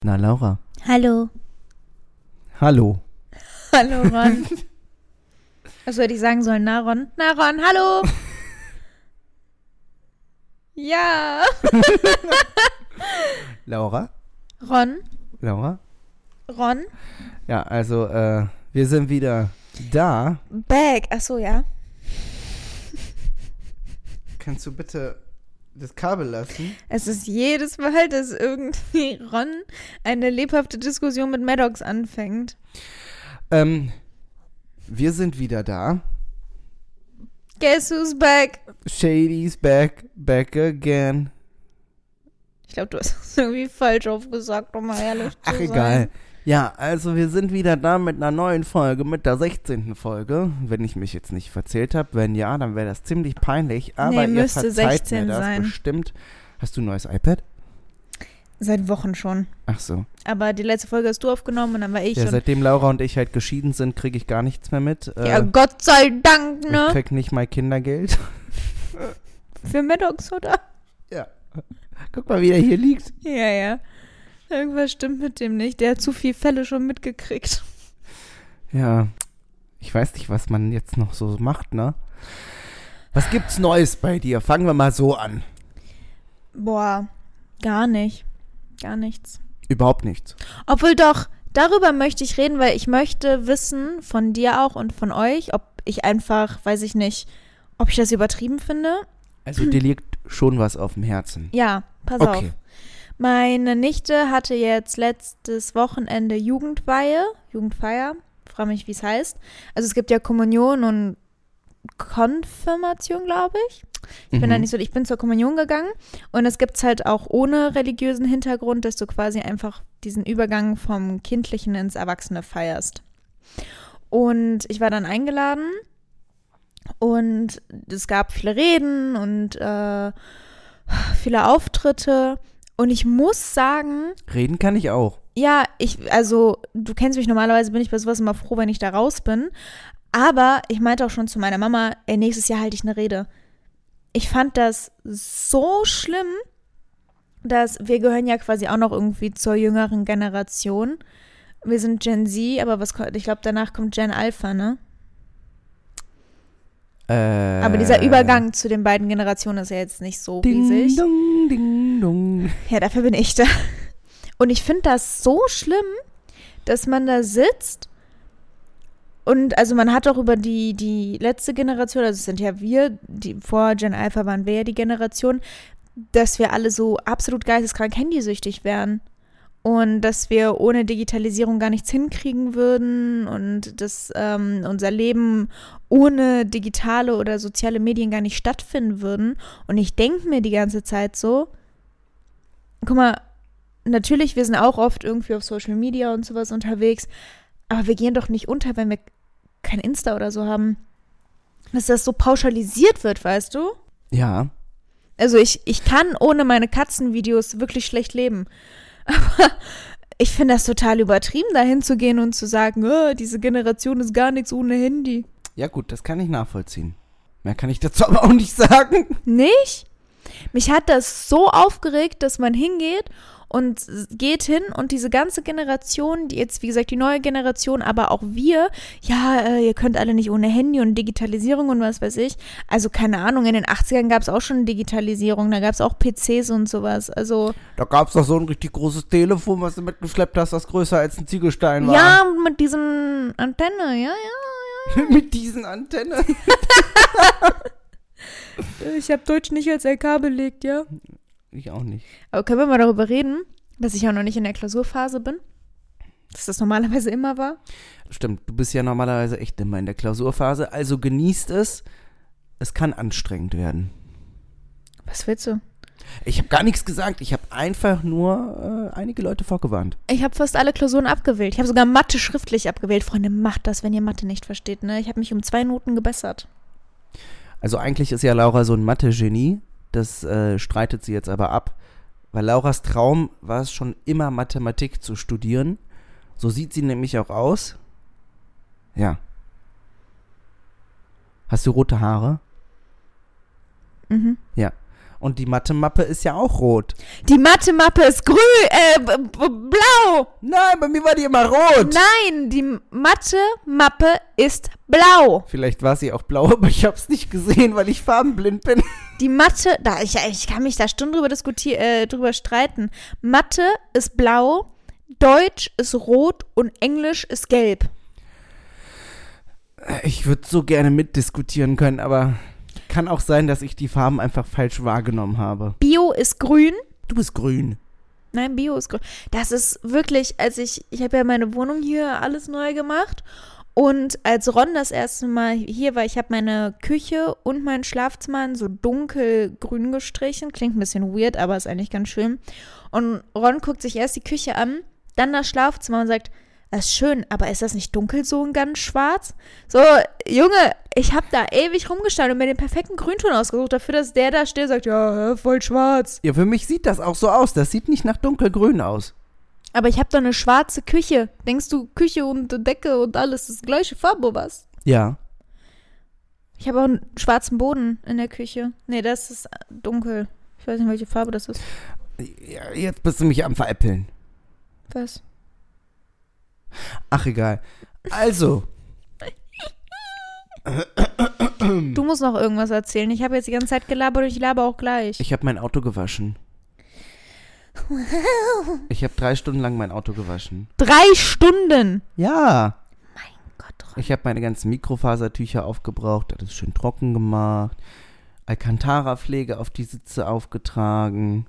Na, Laura. Hallo. Hallo. Hallo, Ron. Was hätte ich sagen sollen? Na, Ron? Na, Ron, hallo. Ja. Laura? Ron? Laura? Ron? Ja, also, wir sind wieder da. Back. Achso, ja. Kannst du bitte das Kabel lassen? Es ist jedes Mal, dass irgendwie Ron eine lebhafte Diskussion mit Maddox anfängt. Wir sind wieder da. Guess who's back? Shady's back again. Ich glaube, du hast es irgendwie falsch aufgesagt, um mal ehrlich zu Ach, sein. egal. Ja, also wir sind wieder da mit einer neuen Folge, mit der 16. Folge. Wenn ich mich jetzt nicht verzählt habe, wenn ja, dann wäre das ziemlich peinlich. Aber Nee, ihr müsste verzeiht 16 mir das sein. bestimmt. Hast du ein neues iPad? Seit Wochen schon. Ach so. Aber die letzte Folge hast du aufgenommen und dann war ich. Ja, und seitdem Laura und ich halt geschieden sind, kriege ich gar nichts mehr mit. ja, Gott sei Dank, Ich ne? krieg nicht mal Kindergeld. Für Maddox, oder? Ja. Guck mal, wie der hier liegt. Ja. Irgendwas stimmt mit dem nicht. Der hat zu viele Fälle schon mitgekriegt. Ja. Ich weiß nicht, was man jetzt noch so macht, ne? Was gibt's Neues bei dir? Fangen wir mal so an. Boah, gar nicht. Gar nichts. Überhaupt nichts. Obwohl doch, darüber möchte ich reden, weil ich möchte wissen, von dir auch und von euch, ob ich einfach, weiß ich nicht, ob ich das übertrieben finde. Also dir liegt schon was auf dem Herzen. Ja, pass auf. Okay. Meine Nichte hatte jetzt letztes Wochenende Jugendfeier. Frage mich, wie es heißt. Also es gibt ja Kommunion und Konfirmation, glaube ich. Ich bin da nicht so, ich bin zur Kommunion gegangen und es gibt es halt auch ohne religiösen Hintergrund, dass du quasi einfach diesen Übergang vom Kindlichen ins Erwachsene feierst. Und ich war dann eingeladen und es gab viele Reden und viele Auftritte und ich muss sagen, Reden kann ich auch. ja, also du kennst mich, normalerweise bin ich bei sowas immer froh, wenn ich da raus bin. Aber ich meinte auch schon zu meiner Mama, ey, nächstes Jahr halte ich eine Rede. Ich fand das so schlimm, dass wir gehören ja quasi auch noch irgendwie zur jüngeren Generation. Wir sind Gen Z, aber ich glaube, danach kommt Gen Alpha, ne? Aber dieser Übergang zu den beiden Generationen ist ja jetzt nicht so riesig. Ding, ding, dong. Ja, dafür bin ich da. Und ich finde das so schlimm, dass man da sitzt und also man hat auch über die letzte Generation, also es sind ja wir, die vor Gen Alpha waren wir ja die Generation, dass wir alle so absolut geisteskrank handysüchtig wären und dass wir ohne Digitalisierung gar nichts hinkriegen würden und dass unser Leben ohne digitale oder soziale Medien gar nicht stattfinden würden. Und ich denke mir die ganze Zeit so, guck mal, natürlich, wir sind auch oft irgendwie auf Social Media und sowas unterwegs, aber wir gehen doch nicht unter, wenn wir kein Insta oder so haben. Dass das so pauschalisiert wird, weißt du? Ja. Also ich kann ohne meine Katzenvideos wirklich schlecht leben. Aber ich finde das total übertrieben, da hinzugehen und zu sagen, diese Generation ist gar nichts ohne Handy. Ja gut, das kann ich nachvollziehen. Mehr kann ich dazu aber auch nicht sagen. Nicht? Mich hat das so aufgeregt, dass man hingeht und geht hin und diese ganze Generation, die jetzt, wie gesagt, die neue Generation, aber auch wir, ja, ihr könnt alle nicht ohne Handy und Digitalisierung und was weiß ich. Also keine Ahnung, in den 80ern gab es auch schon Digitalisierung, da gab es auch PCs und sowas. Also Da gab es doch so ein richtig großes Telefon, was du mitgeschleppt hast, das größer als ein Ziegelstein war. ja, mit diesem Antenne, ja. Mit diesen Antennen. Ich habe Deutsch nicht als LK belegt, ja. Ich auch nicht. Aber können wir mal darüber reden, dass ich auch noch nicht in der Klausurphase bin? Dass das normalerweise immer war? Stimmt, du bist ja normalerweise echt immer in der Klausurphase, also genießt es. Es kann anstrengend werden. Was willst du? Ich habe gar nichts gesagt, ich habe einfach nur einige Leute vorgewarnt. Ich habe fast alle Klausuren abgewählt. Ich habe sogar Mathe schriftlich abgewählt. Freunde, macht das, wenn ihr Mathe nicht versteht, ne? Ich habe mich um 2 Noten gebessert. Also eigentlich ist ja Laura so ein Mathe-Genie, das streitet sie jetzt aber ab, weil Lauras Traum war es schon immer, Mathematik zu studieren. So sieht sie nämlich auch aus. Ja. Hast du rote Haare? Mhm. Ja. Und die Mathemappe ist ja auch rot. Die Mathemappe ist blau. Nein, bei mir war die immer rot. Nein, die Mathemappe ist blau. Vielleicht war sie auch blau, aber ich habe es nicht gesehen, weil ich farbenblind bin. Die Mathe, ich kann mich da Stunden drüber streiten. Mathe ist blau, Deutsch ist rot und Englisch ist gelb. Ich würde so gerne mitdiskutieren können, aber kann auch sein, dass ich die Farben einfach falsch wahrgenommen habe. Bio ist grün. Du bist grün. Nein, Bio ist grün. Das ist wirklich, ich habe ja meine Wohnung hier alles neu gemacht. Und als Ron das erste Mal hier war, ich habe meine Küche und mein Schlafzimmer in so dunkelgrün gestrichen. Klingt ein bisschen weird, aber ist eigentlich ganz schön. Und Ron guckt sich erst die Küche an, dann das Schlafzimmer und sagt, das ist schön, aber ist das nicht dunkel so und ganz schwarz? So, Junge, ich habe da ewig rumgestanden und mir den perfekten Grünton ausgesucht, dafür, dass der da steht und sagt, ja, voll schwarz. Ja, für mich sieht das auch so aus. Das sieht nicht nach dunkelgrün aus. Aber ich habe doch eine schwarze Küche. Denkst du, Küche und Decke und alles ist die gleiche Farbe, oder was? Ja. Ich habe auch einen schwarzen Boden in der Küche. Nee, das ist dunkel. Ich weiß nicht, welche Farbe das ist. Ja, jetzt bist du mich am Veräppeln. Was? Ach, egal. Also. Du musst noch irgendwas erzählen. Ich habe jetzt die ganze Zeit gelabert und ich laber auch gleich. Ich habe mein Auto gewaschen. Ich habe 3 Stunden lang mein Auto gewaschen. 3 Stunden? Ja. Mein Gott. Ron. Ich habe meine ganzen Mikrofasertücher aufgebraucht, alles schön trocken gemacht, Alcantara-Pflege auf die Sitze aufgetragen.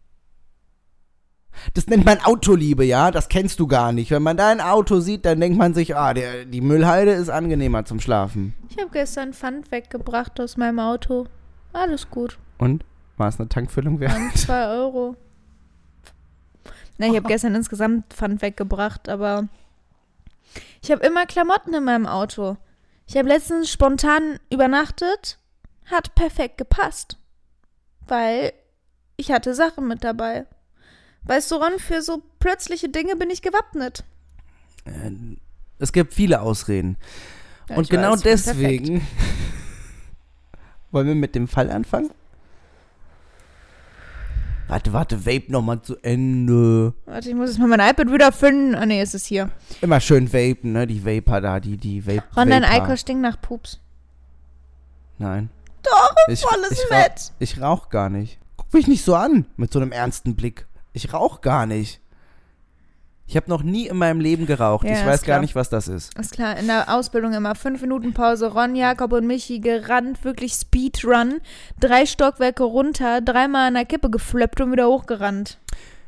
Das nennt man Autoliebe, ja? Das kennst du gar nicht. Wenn man da ein Auto sieht, dann denkt man sich, die Müllhalde ist angenehmer zum Schlafen. Ich habe gestern Pfand weggebracht aus meinem Auto. Alles gut. Und? War es eine Tankfüllung wert? 2 Euro. Na, ich habe gestern insgesamt Pfand weggebracht, aber ich habe immer Klamotten in meinem Auto. Ich habe letztens spontan übernachtet, hat perfekt gepasst, weil ich hatte Sachen mit dabei. Weißt du, Ron, für so plötzliche Dinge bin ich gewappnet. Es gibt viele Ausreden. Ja, und ich genau weiß, ich bin deswegen wollen wir mit dem Fall anfangen? Warte, vape nochmal zu Ende. Warte, ich muss jetzt mal mein iPad wieder finden. Ah, nee, ist es hier. Immer schön vapen, ne? Die Vapor da, die Vape. Ron, dein Vapor. Eiko stinkt nach Pups. Nein. Doch, volles Fett. Ich rauch gar nicht. Guck mich nicht so an, mit so einem ernsten Blick. Ich rauch gar nicht. Ich habe noch nie in meinem Leben geraucht. Ja, ich weiß ist klar. gar nicht, was das ist. Ist klar, in der Ausbildung immer 5 Minuten Pause. Ron, Jakob und Michi gerannt, wirklich Speedrun. 3 Stockwerke runter, 3-mal an der Kippe geflöppt und wieder hochgerannt.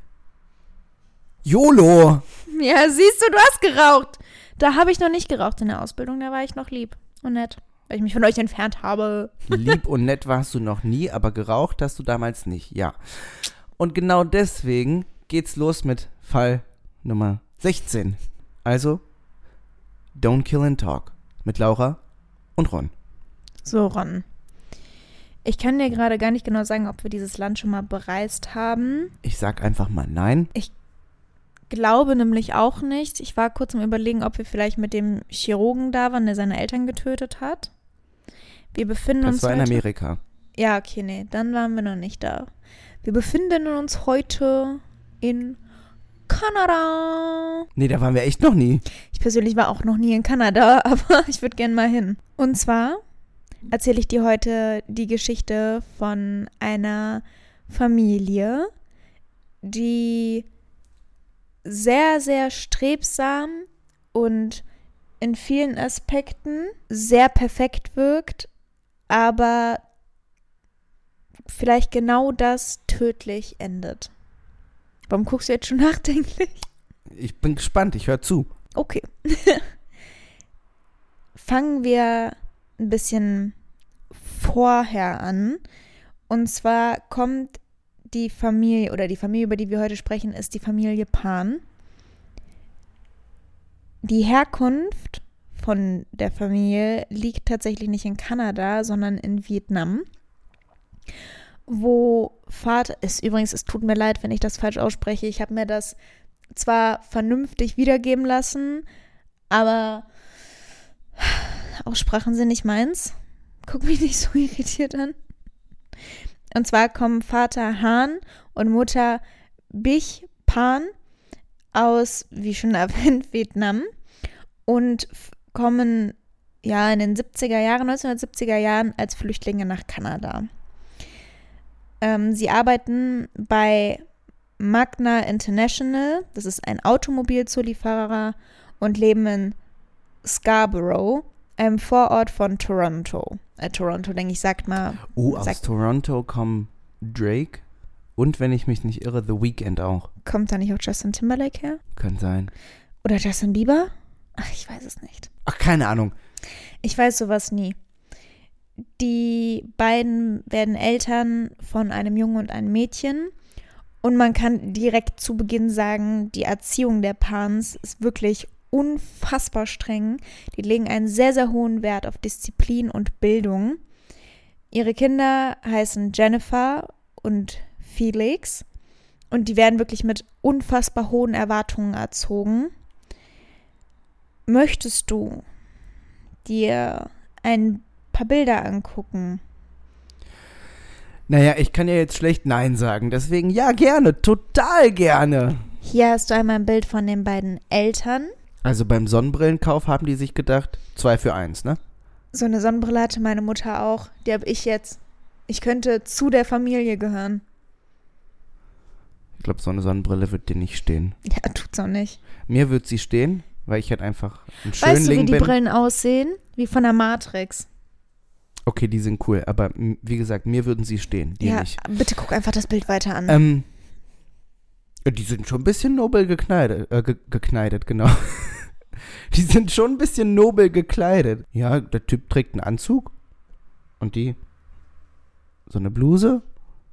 YOLO! Ja, siehst du, du hast geraucht. Da habe ich noch nicht geraucht in der Ausbildung, da war ich noch lieb und nett, weil ich mich von euch entfernt habe. Lieb und nett warst du noch nie, aber geraucht hast du damals nicht, ja. Und genau deswegen geht's los mit Fall Nummer 16. Also, Don't Kill and Talk mit Laura und Ron. So, Ron. Ich kann dir gerade gar nicht genau sagen, ob wir dieses Land schon mal bereist haben. Ich sag einfach mal nein. Ich glaube nämlich auch nicht. Ich war kurz am Überlegen, ob wir vielleicht mit dem Chirurgen da waren, der seine Eltern getötet hat. Wir befinden uns Das war in heute... Amerika. Ja, okay, nee, dann waren wir noch nicht da. Wir befinden uns heute in Kanada. Nee, da waren wir echt noch nie. Ich persönlich war auch noch nie in Kanada, aber ich würde gerne mal hin. Und zwar erzähle ich dir heute die Geschichte von einer Familie, die sehr, sehr strebsam und in vielen Aspekten sehr perfekt wirkt, aber vielleicht genau das tödlich endet. Warum guckst du jetzt schon nachdenklich? Ich bin gespannt, ich höre zu. Okay. Fangen wir ein bisschen vorher an. Und zwar kommt die Familie, oder die Familie, über die wir heute sprechen, ist die Familie Pan. Die Herkunft von der Familie liegt tatsächlich nicht in Kanada, sondern in Vietnam. Wo Vater ist, übrigens, es tut mir leid, wenn ich das falsch ausspreche. Ich habe mir das zwar vernünftig wiedergeben lassen, aber Aussprachen sind nicht meins. Guck mich nicht so irritiert an. Und zwar kommen Vater Han und Mutter Bich Pan aus, wie schon erwähnt, Vietnam und kommen in den 1970er Jahren als Flüchtlinge nach Kanada. Sie arbeiten bei Magna International, das ist ein Automobilzulieferer, und leben in Scarborough, einem Vorort von Toronto. Toronto, denke ich, sagt mal. Aus Toronto kommen Drake und, wenn ich mich nicht irre, The Weeknd auch. Kommt da nicht auch Justin Timberlake her? Kann sein. Oder Justin Bieber? Ach, ich weiß es nicht. Ach, keine Ahnung. Ich weiß sowas nie. Die beiden werden Eltern von einem Jungen und einem Mädchen. Und man kann direkt zu Beginn sagen, die Erziehung der Pans ist wirklich unfassbar streng. Die legen einen sehr, sehr hohen Wert auf Disziplin und Bildung. Ihre Kinder heißen Jennifer und Felix. Und die werden wirklich mit unfassbar hohen Erwartungen erzogen. Möchtest du dir ein paar Bilder angucken? Naja, ich kann ja jetzt schlecht Nein sagen, deswegen ja, gerne, total gerne. Hier hast du einmal ein Bild von den beiden Eltern. Also beim Sonnenbrillenkauf haben die sich gedacht, 2 für 1, ne? So eine Sonnenbrille hatte meine Mutter auch. Die habe ich jetzt. Ich könnte zu der Familie gehören. Ich glaube, so eine Sonnenbrille wird dir nicht stehen. Ja, tut's auch nicht. Mir wird sie stehen, weil ich halt einfach ein Schönling bin. Weißt du, wie die Brillen aussehen? Wie von der Matrix. Okay, die sind cool, aber wie gesagt, mir würden sie stehen, dir nicht. Ja, bitte guck einfach das Bild weiter an. Die sind schon ein bisschen nobel gekleidet, genau. Die sind schon ein bisschen nobel gekleidet. Ja, der Typ trägt einen Anzug und die so eine Bluse.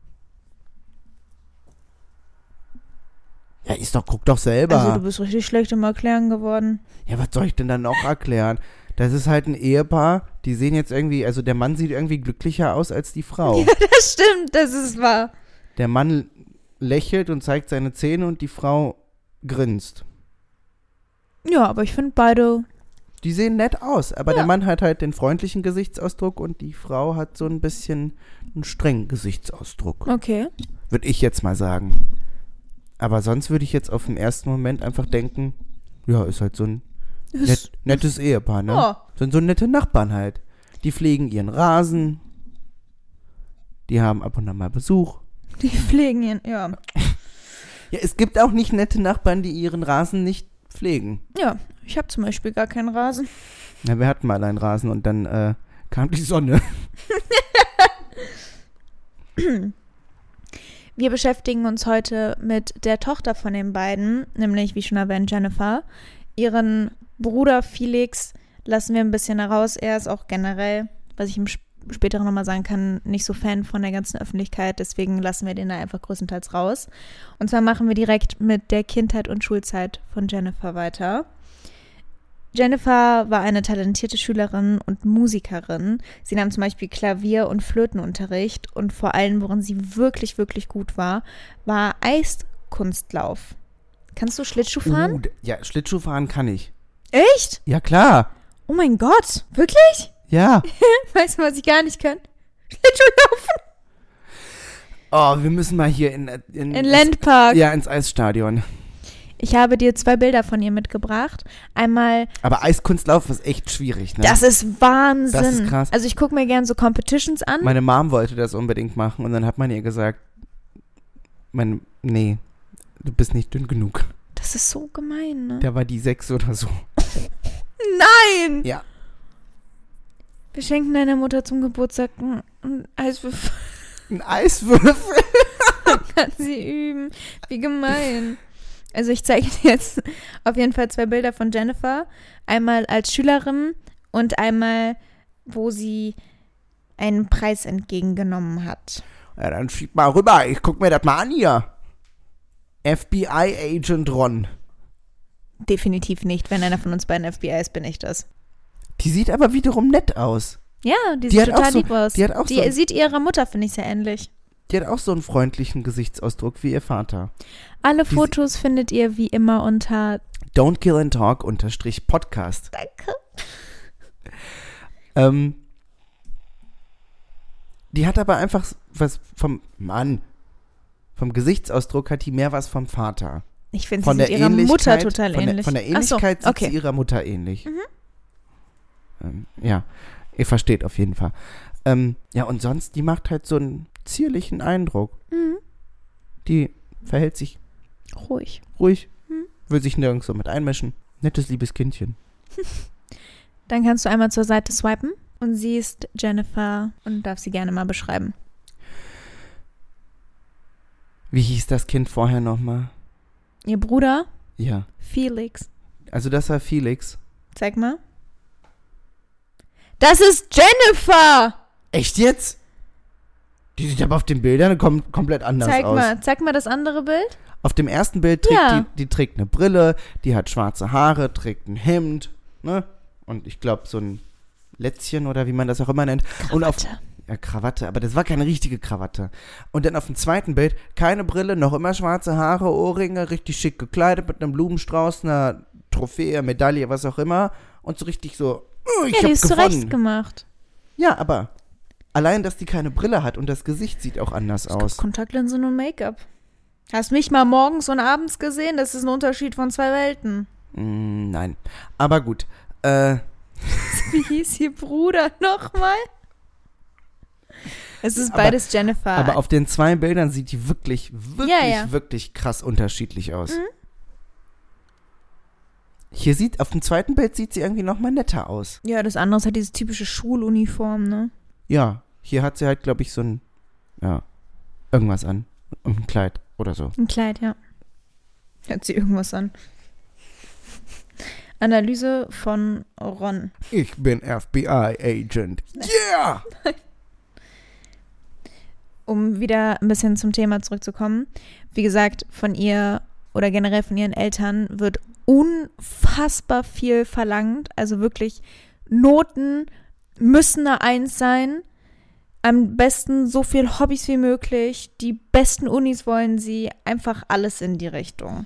Ja, guck doch selber. Also du bist richtig schlecht im Erklären geworden. Ja, was soll ich denn dann noch erklären? Das ist halt ein Ehepaar, die sehen jetzt irgendwie, also der Mann sieht irgendwie glücklicher aus als die Frau. Ja, das stimmt, das ist wahr. Der Mann lächelt und zeigt seine Zähne und die Frau grinst. Ja, aber ich finde beide... Die sehen nett aus, aber der Mann hat halt den freundlichen Gesichtsausdruck und die Frau hat so ein bisschen einen strengen Gesichtsausdruck. Okay. Würde ich jetzt mal sagen. Aber sonst würde ich jetzt auf den ersten Moment einfach denken, ja, ist halt so ein nettes Ehepaar, ne? Ja. Sind so nette Nachbarn halt. Die pflegen ihren Rasen. Die haben ab und an mal Besuch. Die pflegen ihn, ja. Ja, es gibt auch nicht nette Nachbarn, die ihren Rasen nicht pflegen. Ja, ich habe zum Beispiel gar keinen Rasen. Ja, wir hatten mal einen Rasen und dann kam die Sonne. Wir beschäftigen uns heute mit der Tochter von den beiden, nämlich, wie schon erwähnt, Jennifer. Ihren Bruder Felix lassen wir ein bisschen heraus. Er ist auch generell, was ich im später nochmal sagen kann, nicht so Fan von der ganzen Öffentlichkeit. Deswegen lassen wir den da einfach größtenteils raus. Und zwar machen wir direkt mit der Kindheit und Schulzeit von Jennifer weiter. Jennifer war eine talentierte Schülerin und Musikerin. Sie nahm zum Beispiel Klavier- und Flötenunterricht. Und vor allem, worin sie wirklich, wirklich gut war Eiskunstlauf. Kannst du Schlittschuh fahren? Ja, Schlittschuh fahren kann ich. Echt? Ja, klar. Oh mein Gott, wirklich? Ja. Weißt du, was ich gar nicht kann? Schlittschuhlaufen. Oh, wir müssen mal hier in Landpark. Ja, ins Eisstadion. Ich habe dir 2 Bilder von ihr mitgebracht. Einmal... Aber Eiskunstlauf ist echt schwierig, ne? Das ist Wahnsinn. Das ist krass. Also ich gucke mir gerne so Competitions an. Meine Mom wollte das unbedingt machen und dann hat man ihr gesagt, nee, du bist nicht dünn genug. Das ist so gemein, ne? Da war die 6 oder so. Nein! Ja. Wir schenken deiner Mutter zum Geburtstag einen Eiswürfel. Ein Eiswürfel? Kann sie üben. Wie gemein. Also ich zeige dir jetzt auf jeden Fall 2 Bilder von Jennifer. Einmal als Schülerin und einmal, wo sie einen Preis entgegengenommen hat. Ja, dann schieb mal rüber. Ich guck mir das mal an hier. FBI-Agent Ron. Definitiv nicht. Wenn einer von uns beiden FBI ist, bin ich das. Die sieht aber wiederum nett aus. Ja, die sieht total so, lieb aus. Die sieht ihrer Mutter, finde ich, sehr ähnlich. Die hat auch so einen freundlichen Gesichtsausdruck wie ihr Vater. Alle Fotos findet ihr wie immer unter Don't Kill and Talk _Podcast. Danke. Die hat aber einfach was vom Gesichtsausdruck hat die mehr was vom Vater. Ich finde, sie sieht ihrer Mutter total ähnlich. Von der Ähnlichkeit sieht sie ihrer Mutter ähnlich. Ja, ihr versteht auf jeden Fall. Ja, und sonst, die macht halt so einen zierlichen Eindruck. Die verhält sich ruhig. Will sich nirgends so mit einmischen. Nettes, liebes Kindchen. Dann kannst du einmal zur Seite swipen und siehst Jennifer und darfst sie gerne mal beschreiben. Wie hieß das Kind vorher nochmal? Ihr Bruder? Ja. Felix. Also das war Felix. Zeig mal. Das ist Jennifer! Echt jetzt? Die sieht aber auf den Bildern komplett anders aus. Zeig mal das andere Bild. Auf dem ersten Bild trägt die trägt eine Brille, die hat schwarze Haare, trägt ein Hemd, ne? Und ich glaube so ein Lätzchen oder wie man das auch immer nennt. Krawatte. Krawatte, aber das war keine richtige Krawatte. Und dann auf dem zweiten Bild keine Brille, noch immer schwarze Haare, Ohrringe, richtig schick gekleidet mit einem Blumenstrauß, einer Trophäe, Medaille, was auch immer. Und so richtig so, ich hab die ist gewonnen. zurecht gemacht. Ja, aber allein, dass die keine Brille hat und das Gesicht sieht auch anders aus. Kontaktlinsen und Make-up. Hast mich mal morgens und abends gesehen? Das ist ein Unterschied von 2 Welten. Nein. Aber gut. Wie hieß ihr Bruder nochmal? Es ist beides Jennifer. Aber auf den 2 Bildern sieht die wirklich krass unterschiedlich aus. Auf dem zweiten Bild sieht sie irgendwie noch mal netter aus. Ja, das andere ist halt diese typische Schuluniform, ne? Ja, hier hat sie halt, glaube ich, so ein, irgendwas an. Ein Kleid oder so. Ein Kleid, ja. Hat sie irgendwas an. Analyse von Ron. Ich bin FBI-Agent. Yeah! Um wieder ein bisschen zum Thema zurückzukommen. Wie gesagt, von ihr oder generell von ihren Eltern wird unfassbar viel verlangt. Also wirklich, Noten müssen eine 1 sein. Am besten so viel Hobbys wie möglich. Die besten Unis wollen sie. Einfach alles in die Richtung.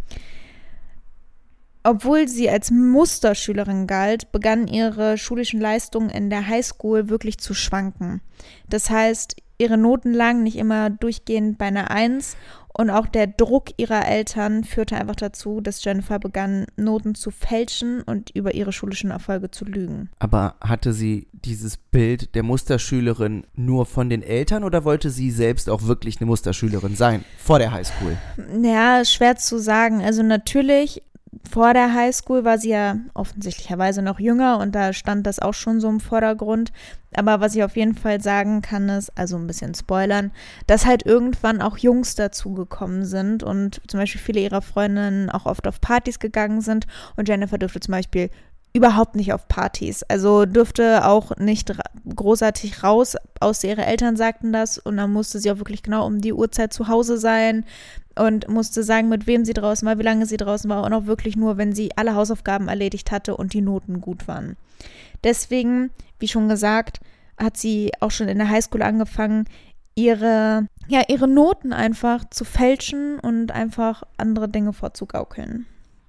Obwohl sie als Musterschülerin galt, begannen ihre schulischen Leistungen in der Highschool wirklich zu schwanken. Das heißt, ihre Noten lagen nicht immer durchgehend bei einer 1 und auch der Druck ihrer Eltern führte einfach dazu, dass Jennifer begann, Noten zu fälschen und über ihre schulischen Erfolge zu lügen. Aber hatte sie dieses Bild der Musterschülerin nur von den Eltern oder wollte sie selbst auch wirklich eine Musterschülerin sein, vor der Highschool? Ja, schwer zu sagen. Also natürlich, vor der Highschool war sie ja offensichtlicherweise noch jünger und da stand das auch schon so im Vordergrund. Aber was ich auf jeden Fall sagen kann, ist, also ein bisschen spoilern, dass halt irgendwann auch Jungs dazugekommen sind und zum Beispiel viele ihrer Freundinnen auch oft auf Partys gegangen sind und Jennifer durfte zum Beispiel überhaupt nicht auf Partys, also durfte auch nicht großartig raus, außer ihre Eltern sagten das und dann musste sie auch wirklich genau um die Uhrzeit zu Hause sein und musste sagen, mit wem sie draußen war, wie lange sie draußen war und auch wirklich nur, wenn sie alle Hausaufgaben erledigt hatte und die Noten gut waren. Deswegen, wie schon gesagt, hat sie auch schon in der Highschool angefangen, ihre Noten einfach zu fälschen und einfach andere Dinge vorzugaukeln.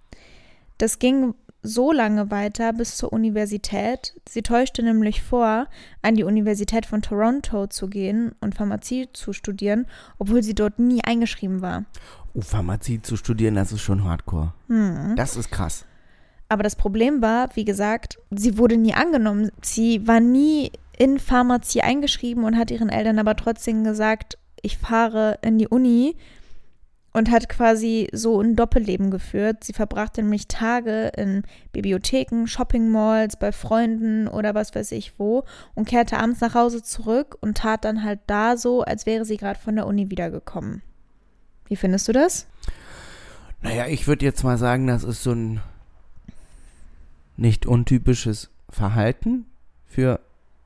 Das ging so lange weiter bis zur Universität. Sie täuschte nämlich vor, an die Universität von Toronto zu gehen und Pharmazie zu studieren, obwohl sie dort nie eingeschrieben war. Oh, Pharmazie zu studieren, das ist schon hardcore. Das ist krass. Aber das Problem war, wie gesagt, sie wurde nie angenommen. Sie war nie in Pharmazie eingeschrieben und hat ihren Eltern aber trotzdem gesagt, ich fahre in die Uni. Und hat quasi so ein Doppelleben geführt. Sie verbrachte nämlich Tage in Bibliotheken, Shoppingmalls, bei Freunden oder was weiß ich wo und kehrte abends nach Hause zurück und tat dann halt da so, als wäre sie gerade von der Uni wiedergekommen. Wie findest du das? Naja, ich würde jetzt mal sagen, das ist so ein nicht untypisches Verhalten für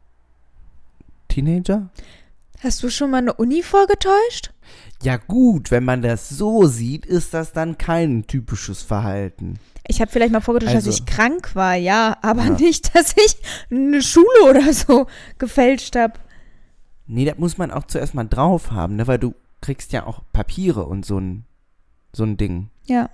Teenager. Hast du schon mal eine Uni vorgetäuscht? Ja gut, wenn man das so sieht, ist das dann kein typisches Verhalten. Ich habe vielleicht mal vorgetäuscht, dass ich krank war, ja, aber nicht, dass ich eine Schule oder so gefälscht habe. Nee, das muss man auch zuerst mal drauf haben, ne? Weil du kriegst ja auch Papiere und so ein Ding. Ja.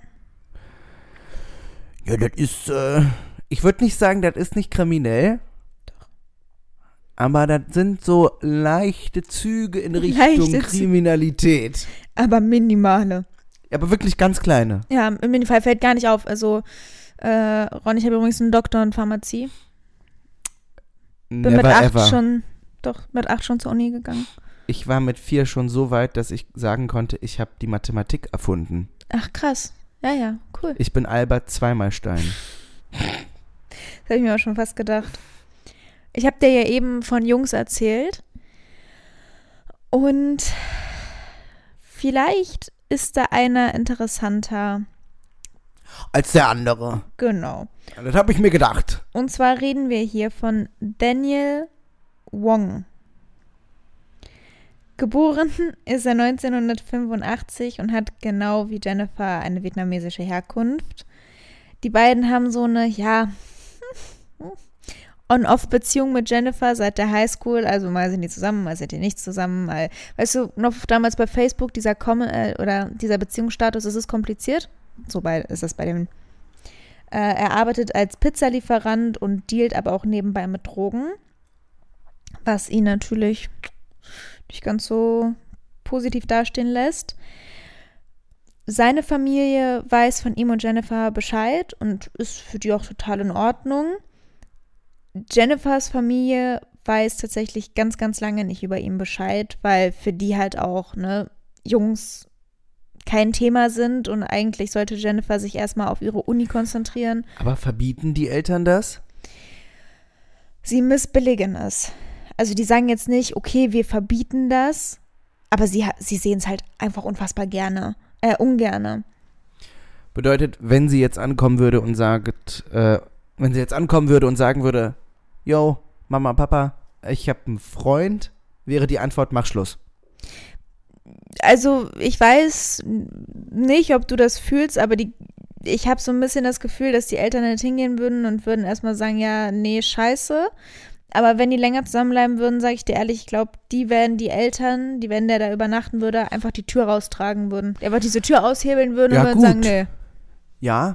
Ja, das ist, ich würde nicht sagen, das ist nicht kriminell. Doch. aber das sind so leichte Züge in Richtung Kriminalität. Aber minimale. Aber wirklich ganz kleine. Ja, im Fall fällt gar nicht auf. Also, Ron, ich habe übrigens einen Doktor in Pharmazie. Bin mit 8 schon zur Uni gegangen. Ich war mit 4 schon so weit, dass ich sagen konnte, ich habe die Mathematik erfunden. Ach, krass. Ja, cool. Ich bin Albert Zweimalstein. Das habe ich mir auch schon fast gedacht. Ich habe dir ja eben von Jungs erzählt. Und vielleicht ist da einer interessanter als der andere. Genau. Ja, das habe ich mir gedacht. Und zwar reden wir hier von Daniel Wong. Geboren ist er 1985 und hat genau wie Jennifer eine vietnamesische Herkunft. Die beiden haben so eine, On-Off-Beziehung mit Jennifer seit der Highschool. Also mal sind die zusammen, mal sind die nicht zusammen. Mal, weißt du, noch damals bei Facebook, dieser Beziehungsstatus, ist es kompliziert. So ist das bei dem. Er arbeitet als Pizzalieferant und dealt aber auch nebenbei mit Drogen. Was ihn natürlich nicht ganz so positiv dastehen lässt. Seine Familie weiß von ihm und Jennifer Bescheid und ist für die auch total in Ordnung. Jennifers Familie weiß tatsächlich ganz, ganz lange nicht über ihn Bescheid, weil für die halt auch, Jungs kein Thema sind und eigentlich sollte Jennifer sich erstmal auf ihre Uni konzentrieren. Aber verbieten die Eltern das? Sie missbilligen es. Also die sagen jetzt nicht, okay, wir verbieten das, aber sie sehen es halt einfach unfassbar ungerne. Bedeutet, wenn sie jetzt ankommen würde und sagen würde, yo, Mama, Papa, ich habe einen Freund, wäre die Antwort, mach Schluss. Also ich weiß nicht, ob du das fühlst, aber ich habe so ein bisschen das Gefühl, dass die Eltern nicht hingehen würden und würden erstmal sagen, ja, nee, scheiße. Aber wenn die länger zusammenbleiben würden, sage ich dir ehrlich, ich glaube, die Eltern, wenn der da übernachten würde, einfach die Tür raustragen würden. Die einfach diese Tür aushebeln würden und würden sagen, nee. Ja.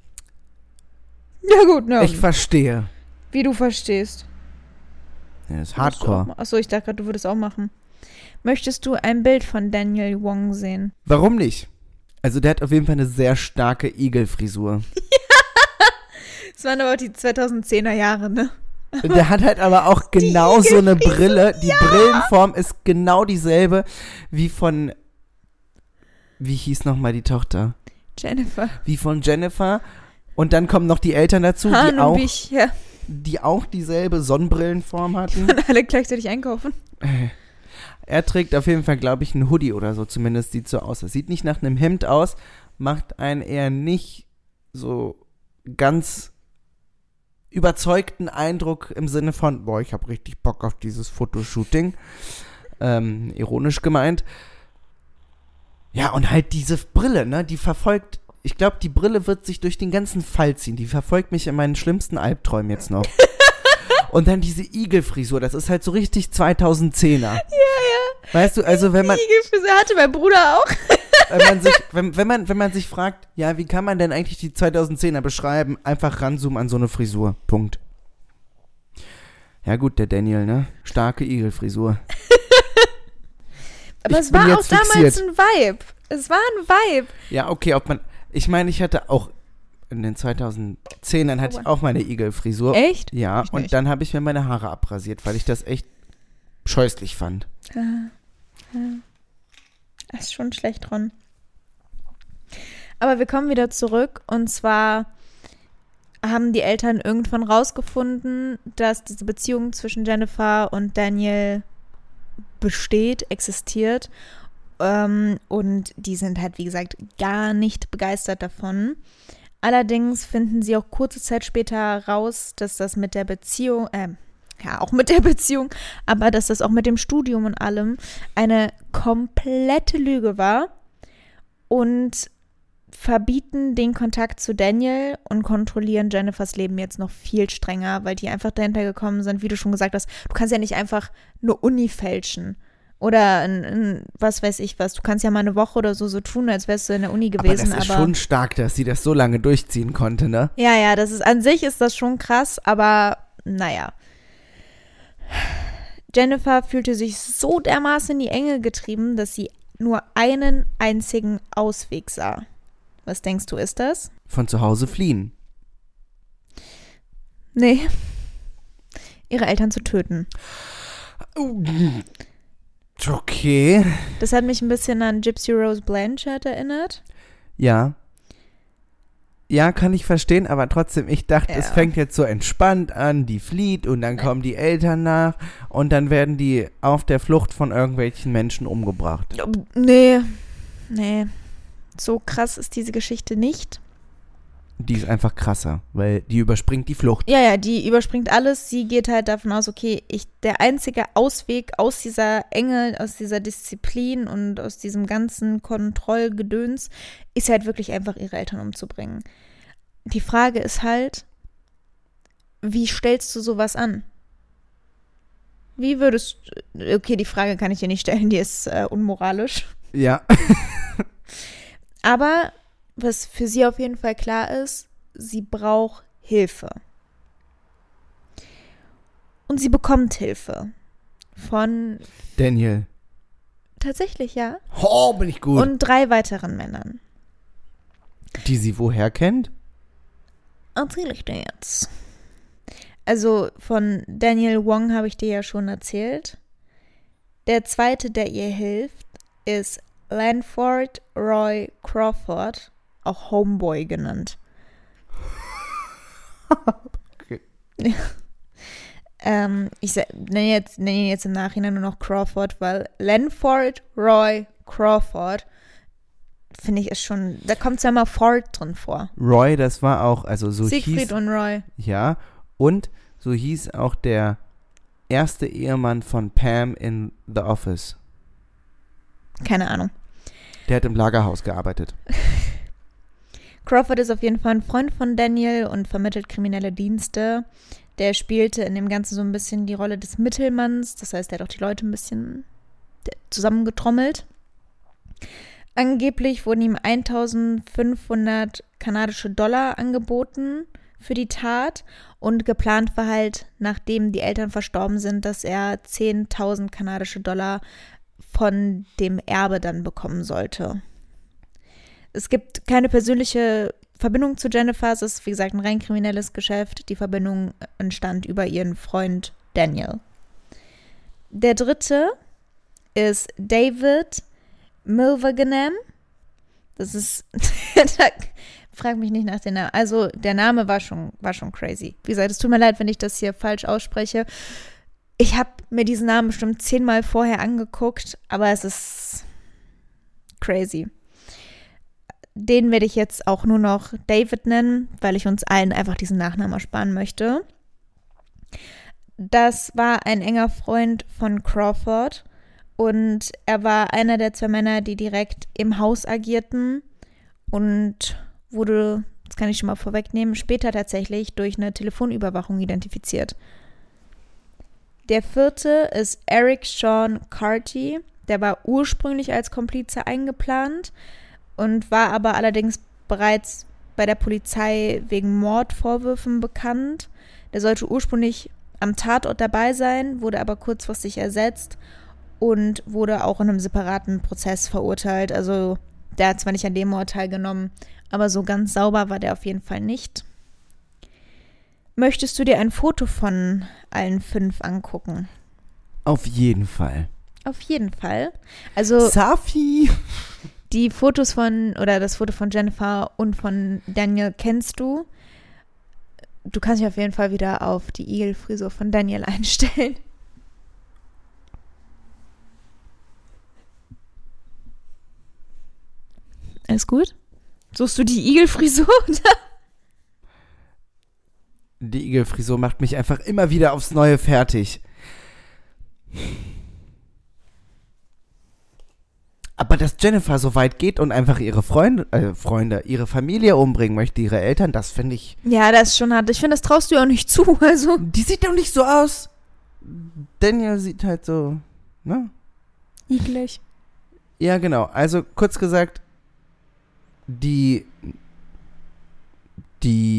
Ja gut, ne. Ich verstehe. Wie du verstehst. Ja, das ist Hardcore. Achso, ich dachte gerade, du würdest auch machen. Möchtest du ein Bild von Daniel Wong sehen? Warum nicht? Also der hat auf jeden Fall eine sehr starke Igelfrisur. Das waren aber auch die 2010er Jahre, ne? Und der hat halt aber auch genau so eine Brille. Die Brillenform ist genau dieselbe wie von, wie hieß nochmal die Tochter? Jennifer. Wie von Jennifer. Und dann kommen noch die Eltern dazu, die auch dieselbe Sonnenbrillenform hatten. Und alle gleichzeitig einkaufen. Er trägt auf jeden Fall, glaube ich, einen Hoodie oder so, zumindest sieht so aus. Es sieht nicht nach einem Hemd aus, macht einen eher nicht so ganz überzeugten Eindruck im Sinne von, boah, ich habe richtig Bock auf dieses Fotoshooting. Ironisch gemeint. Ja, und halt diese Brille, ne, die verfolgt, ich glaube, die Brille wird sich durch den ganzen Fall ziehen. Die verfolgt mich in meinen schlimmsten Albträumen jetzt noch. Und dann diese Igelfrisur, das ist halt so richtig 2010er. Ja. Weißt du, also wenn man... Die Igelfrisur hatte mein Bruder auch. Wenn man sich fragt, ja, wie kann man denn eigentlich die 2010er beschreiben? Einfach ranzoomen an so eine Frisur. Punkt. Ja gut, der Daniel, ne? Starke Igelfrisur. Aber es war auch damals ein Vibe. Es war ein Vibe. Ja, okay, ich meine, ich hatte auch in den 2010ern hatte ich auch meine Igelfrisur. Echt? Ja, und dann habe ich mir meine Haare abrasiert, weil ich das echt scheußlich fand. Ja. Das ist schon schlecht, Ron. Aber wir kommen wieder zurück und zwar haben die Eltern irgendwann rausgefunden, dass diese Beziehung zwischen Jennifer und Daniel existiert und die sind halt, wie gesagt, gar nicht begeistert davon. Allerdings finden sie auch kurze Zeit später raus, dass das mit der Beziehung, auch mit der Beziehung, aber dass das auch mit dem Studium und allem eine komplette Lüge war und verbieten den Kontakt zu Daniel und kontrollieren Jennifers Leben jetzt noch viel strenger, weil die einfach dahinter gekommen sind, wie du schon gesagt hast, du kannst ja nicht einfach eine Uni fälschen oder was weiß ich was, du kannst ja mal eine Woche oder so tun, als wärst du in der Uni gewesen. Aber das ist schon stark, dass sie das so lange durchziehen konnte, ne? Ja, das ist, an sich ist das schon krass, aber naja. Jennifer fühlte sich so dermaßen in die Enge getrieben, dass sie nur einen einzigen Ausweg sah. Was denkst du, ist das? Von zu Hause fliehen. Nee. Ihre Eltern zu töten. Okay. Das hat mich ein bisschen an Gypsy Rose Blanchard erinnert. Ja. Ja, kann ich verstehen, aber trotzdem, ich dachte, es fängt jetzt so entspannt an, die flieht und dann kommen die Eltern nach und dann werden die auf der Flucht von irgendwelchen Menschen umgebracht. Nee. So krass ist diese Geschichte nicht. Die ist einfach krasser, weil die überspringt die Flucht. Ja, die überspringt alles. Sie geht halt davon aus, okay, der einzige Ausweg aus dieser Enge, aus dieser Disziplin und aus diesem ganzen Kontrollgedöns ist halt wirklich einfach, ihre Eltern umzubringen. Die Frage ist halt, wie stellst du sowas an? Okay, die Frage kann ich dir nicht stellen, die ist unmoralisch. Ja. Aber was für sie auf jeden Fall klar ist, sie braucht Hilfe. Und sie bekommt Hilfe von Daniel. Tatsächlich, ja. Oh, bin ich gut. Und 3 weiteren Männern. Die sie woher kennt? Erzähle ich dir jetzt. Also von Daniel Wong habe ich dir ja schon erzählt. Der zweite, der ihr hilft, ist Lanford Roy Crawford, auch Homeboy genannt. Okay. Ich nenne ihn jetzt im Nachhinein nur noch Crawford, weil Lanford Roy Crawford, finde ich, ist schon, da kommt zweimal Ford drin vor. Roy, das war auch, also so Siegfried hieß, und Roy. ja, und so hieß auch der erste Ehemann von Pam in The Office. Keine Ahnung. Der hat im Lagerhaus gearbeitet. Crawford ist auf jeden Fall ein Freund von Daniel und vermittelt kriminelle Dienste. Der spielte in dem Ganzen so ein bisschen die Rolle des Mittelmanns. Das heißt, er hat auch die Leute ein bisschen zusammengetrommelt. Angeblich wurden ihm 1.500 kanadische Dollar angeboten für die Tat. Und geplant war halt, nachdem die Eltern verstorben sind, dass er 10.000 kanadische Dollar von dem Erbe dann bekommen sollte. Es gibt keine persönliche Verbindung zu Jennifer. Es ist, wie gesagt, ein rein kriminelles Geschäft. Die Verbindung entstand über ihren Freund Daniel. Der dritte ist David Milvaganam. Das ist, frag mich nicht nach dem Namen. Also der Name war schon crazy. Wie gesagt, es tut mir leid, wenn ich das hier falsch ausspreche. Ich habe mir diesen Namen bestimmt 10-mal vorher angeguckt, aber es ist crazy. Den werde ich jetzt auch nur noch David nennen, weil ich uns allen einfach diesen Nachnamen ersparen möchte. Das war ein enger Freund von Crawford und er war einer der 2 Männer, die direkt im Haus agierten und wurde, das kann ich schon mal vorwegnehmen, später tatsächlich durch eine Telefonüberwachung identifiziert. Der 4. ist Eric Sean Carty. Der war ursprünglich als Komplize eingeplant und war aber allerdings bereits bei der Polizei wegen Mordvorwürfen bekannt. Der sollte ursprünglich am Tatort dabei sein, wurde aber kurzfristig ersetzt und wurde auch in einem separaten Prozess verurteilt. Also der hat zwar nicht an dem Mord teilgenommen, aber so ganz sauber war der auf jeden Fall nicht. Möchtest du dir ein Foto von allen 5 angucken? Auf jeden Fall. Auf jeden Fall. Also Safi! das Foto von Jennifer und von Daniel kennst du. Du kannst dich auf jeden Fall wieder auf die Igelfrisur von Daniel einstellen. Alles gut? Suchst du die Igelfrisur? Die Igelfrisur macht mich einfach immer wieder aufs Neue fertig. Aber dass Jennifer so weit geht und einfach ihre Freunde, ihre Familie umbringen möchte, ihre Eltern, das finde ich... Ja, das ist schon hart. Ich finde, das traust du ja auch nicht zu, also... Die sieht doch nicht so aus. Daniel sieht halt so, ne? Eklig. Ja, genau. Also, kurz gesagt, die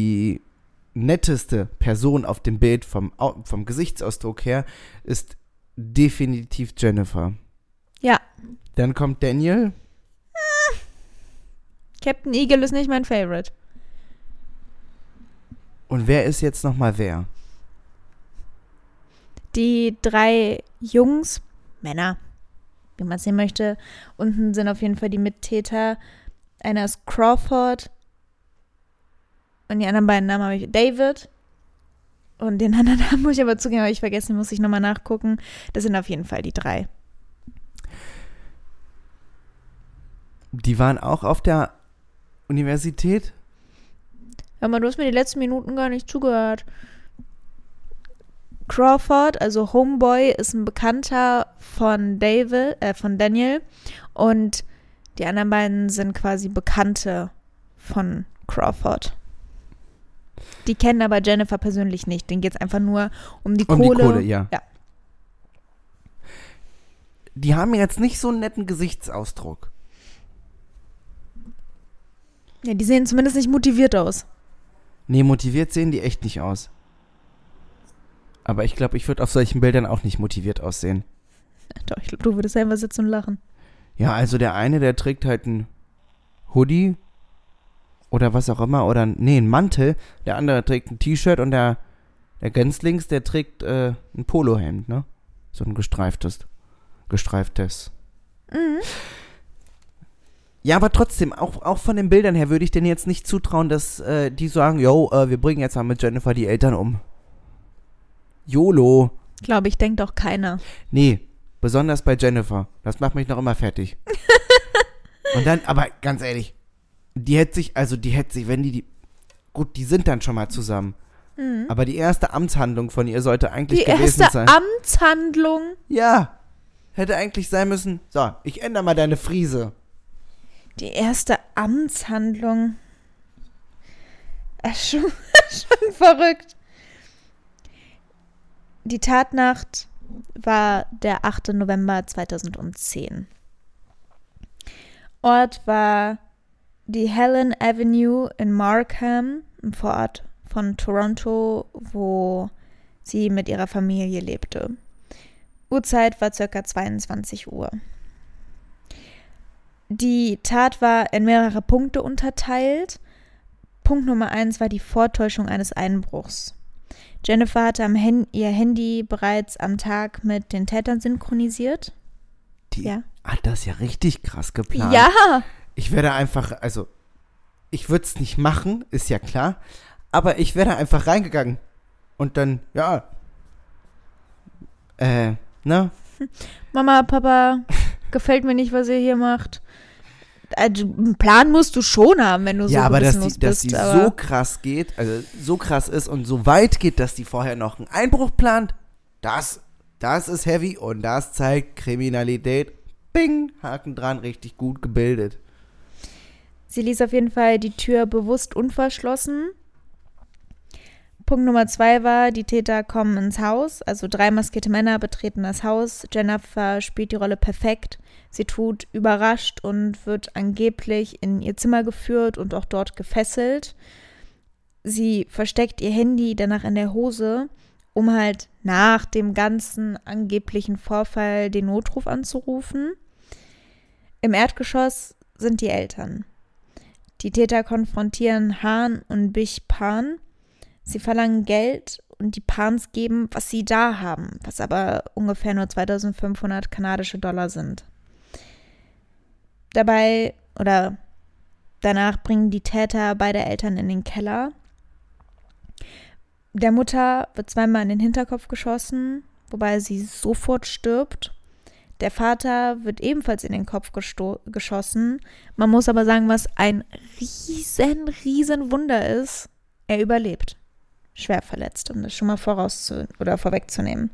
netteste Person auf dem Bild vom Gesichtsausdruck her ist definitiv Jennifer. Ja. Dann kommt Daniel. Captain Eagle ist nicht mein Favorite. Und wer ist jetzt nochmal wer? Die 3 Jungs, Männer, wie man es sehen möchte. Unten sind auf jeden Fall die Mittäter. Einer ist Crawford. Und die anderen beiden Namen habe ich. David. Und den anderen Namen muss ich aber zugeben, habe ich vergessen, muss ich nochmal nachgucken. Das sind auf jeden Fall die 3. Die waren auch auf der Universität? Aber du hast mir die letzten Minuten gar nicht zugehört. Crawford, also Homeboy, ist ein Bekannter von Daniel. Und die anderen beiden sind quasi Bekannte von Crawford. Die kennen aber Jennifer persönlich nicht. Denen geht es einfach nur um die Kohle. Um die Kohle, ja. Die haben jetzt nicht so einen netten Gesichtsausdruck. Ja, die sehen zumindest nicht motiviert aus. Nee, motiviert sehen die echt nicht aus. Aber ich glaube, ich würde auf solchen Bildern auch nicht motiviert aussehen. Doch, ich glaube, du würdest einfach sitzen und lachen. Ja, also der eine, der trägt halt einen Hoodie oder was auch immer, oder einen Mantel. Der andere trägt ein T-Shirt und der ganz links, der trägt ein Polohemd, ne? So ein gestreiftes. Mhm. Ja, aber trotzdem, auch von den Bildern her würde ich denen jetzt nicht zutrauen, dass die sagen, wir bringen jetzt mal mit Jennifer die Eltern um. YOLO. Glaube ich, denkt auch keiner. Nee, besonders bei Jennifer. Das macht mich noch immer fertig. Und dann, aber ganz ehrlich, die hätte sich, wenn gut, die sind dann schon mal zusammen. Mhm. Aber die erste Amtshandlung von ihr sollte eigentlich gewesen sein. Die erste Amtshandlung? Ja, hätte eigentlich sein müssen, so, ich ändere mal deine Frise. Die erste Amtshandlung. Schon verrückt. Die Tatnacht war der 8. November 2010. Ort war die Helen Avenue in Markham, im Vorort von Toronto, wo sie mit ihrer Familie lebte. Uhrzeit war ca. 22 Uhr. Die Tat war in mehrere Punkte unterteilt. Punkt Nummer 1 war die Vortäuschung eines Einbruchs. Jennifer hatte ihr Handy bereits am Tag mit den Tätern synchronisiert. Die hat das ja richtig krass geplant. Ja! Ich werde einfach, ich würde es nicht machen, ist ja klar, aber ich wäre da einfach reingegangen. Und dann, ne? Mama, Papa, gefällt mir nicht, was ihr hier macht. Einen Plan musst du schon haben, wenn du so gewissenlos bist. Dass die so krass geht, also so krass ist und so weit geht, dass die vorher noch einen Einbruch plant, das ist heavy und das zeigt Kriminalität. Bing, Haken dran, richtig gut gebildet. Sie ließ auf jeden Fall die Tür bewusst unverschlossen. Punkt Nummer 2 war, die Täter kommen ins Haus, also 3 maskierte Männer betreten das Haus. Jennifer spielt die Rolle perfekt. Sie tut überrascht und wird angeblich in ihr Zimmer geführt und auch dort gefesselt. Sie versteckt ihr Handy danach in der Hose, um halt nach dem ganzen angeblichen Vorfall den Notruf anzurufen. Im Erdgeschoss sind die Eltern. Die Täter konfrontieren Hahn und Bich Pan. Sie verlangen Geld und die Pans geben, was sie da haben, was aber ungefähr nur 2.500 kanadische Dollar sind. Danach bringen die Täter beide Eltern in den Keller. Der Mutter wird zweimal in den Hinterkopf geschossen, wobei sie sofort stirbt. Der Vater wird ebenfalls in den Kopf geschossen. Man muss aber sagen, was ein riesen Wunder ist, er überlebt. Schwer verletzt, um das schon mal vorwegzunehmen.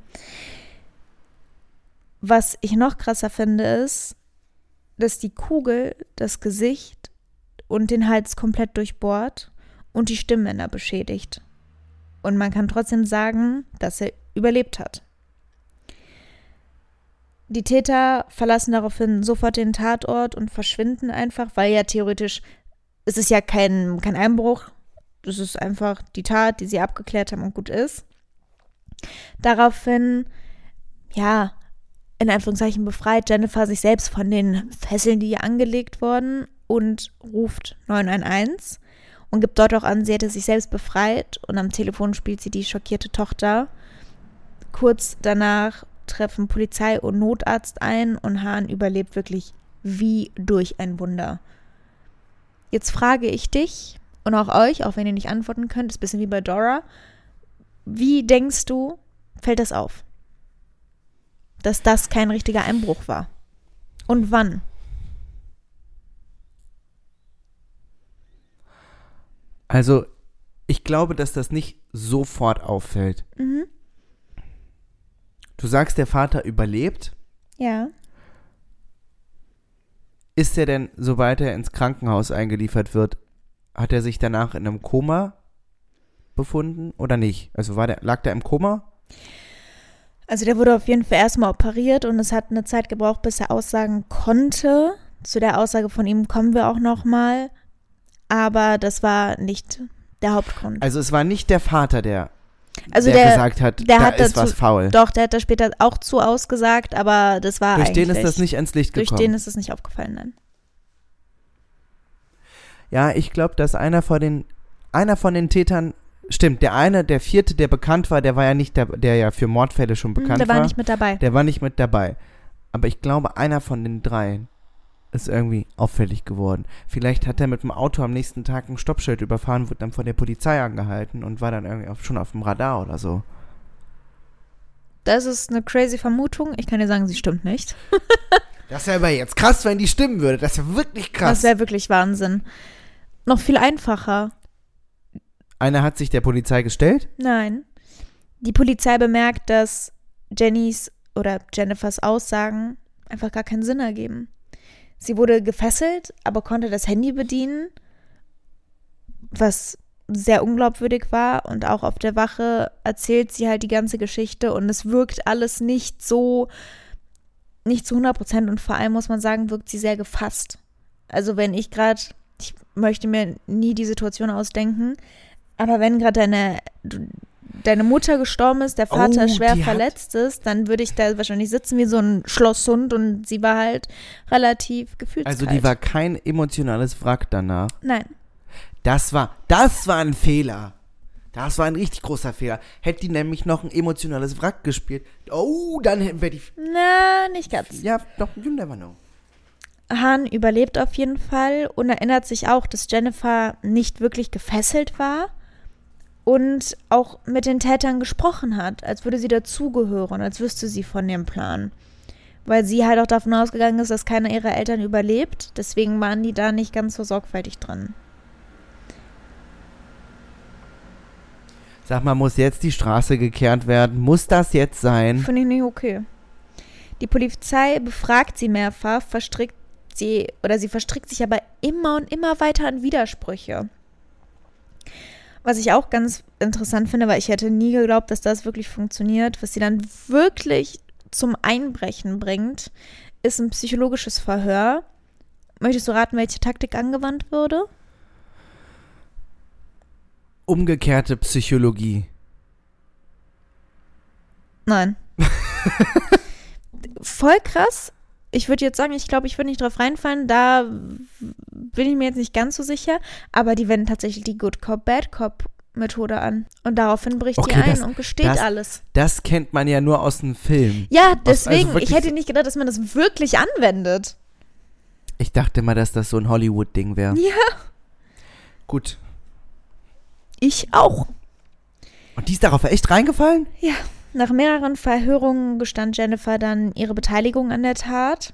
Was ich noch krasser finde, ist, dass die Kugel das Gesicht und den Hals komplett durchbohrt und die Stimmbänder beschädigt. Und man kann trotzdem sagen, dass er überlebt hat. Die Täter verlassen daraufhin sofort den Tatort und verschwinden einfach, weil ja theoretisch, es ist ja kein Einbruch, das ist einfach die Tat, die sie abgeklärt haben und gut ist. Daraufhin, ja, in Anführungszeichen befreit Jennifer sich selbst von den Fesseln, die ihr angelegt wurden, und ruft 911 und gibt dort auch an, sie hätte sich selbst befreit, und am Telefon spielt sie die schockierte Tochter. Kurz danach treffen Polizei und Notarzt ein und Hahn überlebt wirklich wie durch ein Wunder. Jetzt frage ich dich und auch euch, auch wenn ihr nicht antworten könnt, ist ein bisschen wie bei Dora, wie denkst du, fällt das auf, dass das kein richtiger Einbruch war? Und wann? Also, ich glaube, dass das nicht sofort auffällt. Mhm. Du sagst, der Vater überlebt. Ja. Ist er denn, sobald er ins Krankenhaus eingeliefert wird, hat er sich danach in einem Koma befunden oder nicht? Also lag der im Koma? Also der wurde auf jeden Fall erstmal operiert und es hat eine Zeit gebraucht, bis er aussagen konnte. Zu der Aussage von ihm kommen wir auch nochmal. Aber das war nicht der Hauptgrund. Also es war nicht der Vater, der gesagt hat, der da hat ist dazu, was faul. Doch, der hat da später auch zu ausgesagt, aber das war Durch eigentlich... den ist das nicht ans Licht gekommen. Durch den ist es nicht aufgefallen, nein. Ja, ich glaube, dass einer von den Tätern, stimmt, der vierte, der bekannt war, der war ja nicht der ja für Mordfälle schon bekannt war. Der war nicht mit dabei. Der war nicht mit dabei. Aber ich glaube, einer von den dreien ist irgendwie auffällig geworden. Vielleicht hat er mit dem Auto am nächsten Tag ein Stoppschild überfahren, wurde dann von der Polizei angehalten und war dann irgendwie schon auf dem Radar oder so. Das ist eine crazy Vermutung. Ich kann dir sagen, sie stimmt nicht. Das wäre aber jetzt krass, wenn die stimmen würde. Das wäre wirklich krass. Das wäre wirklich Wahnsinn. Noch viel einfacher. Einer hat sich der Polizei gestellt? Nein. Die Polizei bemerkt, dass Jennys oder Jennifers Aussagen einfach gar keinen Sinn ergeben. Sie wurde gefesselt, aber konnte das Handy bedienen, was sehr unglaubwürdig war. Und auch auf der Wache erzählt sie halt die ganze Geschichte und es wirkt alles nicht zu 100%, und vor allem muss man sagen, wirkt sie sehr gefasst. Also wenn ich möchte mir nie die Situation ausdenken, aber wenn gerade deine Mutter gestorben ist, der Vater schwer verletzt ist, dann würde ich da wahrscheinlich sitzen wie so ein Schlosshund, und sie war halt relativ gefühlskalt. Also die war kein emotionales Wrack danach? Nein. Das war ein Fehler. Das war ein richtig großer Fehler. Hätte die nämlich noch ein emotionales Wrack gespielt, dann wäre die... Na, nicht ganz. Ja, doch, you never know. Hahn überlebt auf jeden Fall und erinnert sich auch, dass Jennifer nicht wirklich gefesselt war und auch mit den Tätern gesprochen hat, als würde sie dazugehören, als wüsste sie von dem Plan. Weil sie halt auch davon ausgegangen ist, dass keiner ihrer Eltern überlebt. Deswegen waren die da nicht ganz so sorgfältig dran. Sag mal, muss jetzt die Straße gekehrt werden? Muss das jetzt sein? Finde ich nicht okay. Die Polizei befragt sie mehrfach, sie verstrickt sich aber immer und immer weiter in Widersprüche. Was ich auch ganz interessant finde, weil ich hätte nie geglaubt, dass das wirklich funktioniert. Was sie dann wirklich zum Einbrechen bringt, ist ein psychologisches Verhör. Möchtest du raten, welche Taktik angewandt wurde? Umgekehrte Psychologie. Nein. Voll krass. Ich würde jetzt sagen, ich glaube, ich würde nicht drauf reinfallen. Da bin ich mir jetzt nicht ganz so sicher. Aber die wenden tatsächlich die Good Cop, Bad Cop Methode an. Und daraufhin bricht die ein und gesteht alles. Das kennt man ja nur aus dem Film. Ja, deswegen. Ich hätte nicht gedacht, dass man das wirklich anwendet. Ich dachte mal, dass das so ein Hollywood-Ding wäre. Ja. Gut. Ich auch. Und die ist darauf echt reingefallen? Ja. Nach mehreren Verhörungen gestand Jennifer dann ihre Beteiligung an der Tat.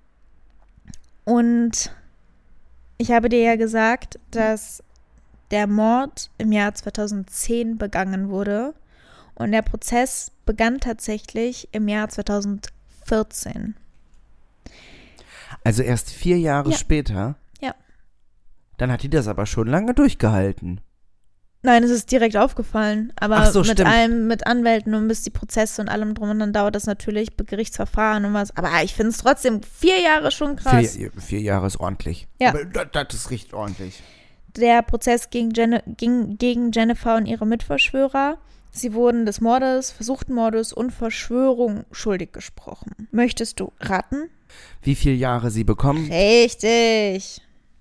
Und ich habe dir ja gesagt, dass der Mord im Jahr 2010 begangen wurde. Und der Prozess begann tatsächlich im Jahr 2014. Also erst 4 Jahre später? Ja. Dann hat die das aber schon lange durchgehalten. Nein, es ist direkt aufgefallen, aber mit allem, mit Anwälten und bis die Prozesse und allem drum und dann dauert das natürlich, Gerichtsverfahren und was, aber ich finde es trotzdem 4 Jahre schon krass. 4 Jahre ist ordentlich. Ja. Aber das ist richtig ordentlich. Der Prozess ging gegen Jennifer und ihre Mitverschwörer Sie wurden des Mordes, versuchten Mordes und Verschwörung schuldig gesprochen. Möchtest du raten? Wie viele Jahre sie bekommen? Richtig.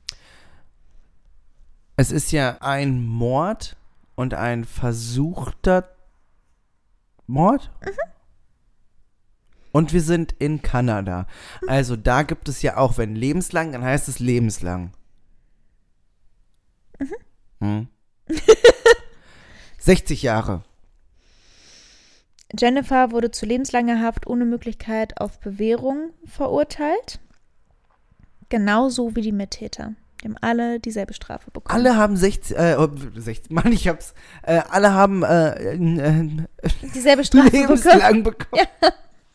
Es ist ja ein Mord und ein versuchter Mord. Und wir sind in Kanada. Also da gibt es ja auch, wenn lebenslang, dann heißt es lebenslang. 60 Jahre. Jennifer wurde zu lebenslanger Haft ohne Möglichkeit auf Bewährung verurteilt. Genauso wie die Mittäter. Die haben alle dieselbe Strafe bekommen. Alle haben 60, Mann, ich hab's, alle haben dieselbe Strafe lebenslang bekommen. Ja.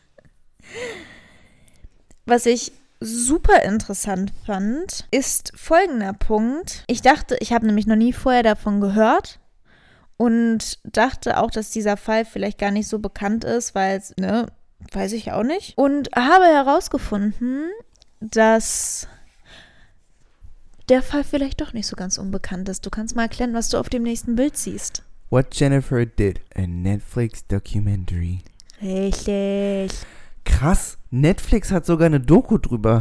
Was ich super interessant fand, ist folgender Punkt. Ich habe nämlich noch nie vorher davon gehört und dachte auch, dass dieser Fall vielleicht gar nicht so bekannt ist, weil, weiß ich auch nicht. Und habe herausgefunden, dass der Fall vielleicht doch nicht so ganz unbekannt ist. Du kannst mal erklären, was du auf dem nächsten Bild siehst. What Jennifer Did, a Netflix Documentary. Richtig. Krass, Netflix hat sogar eine Doku drüber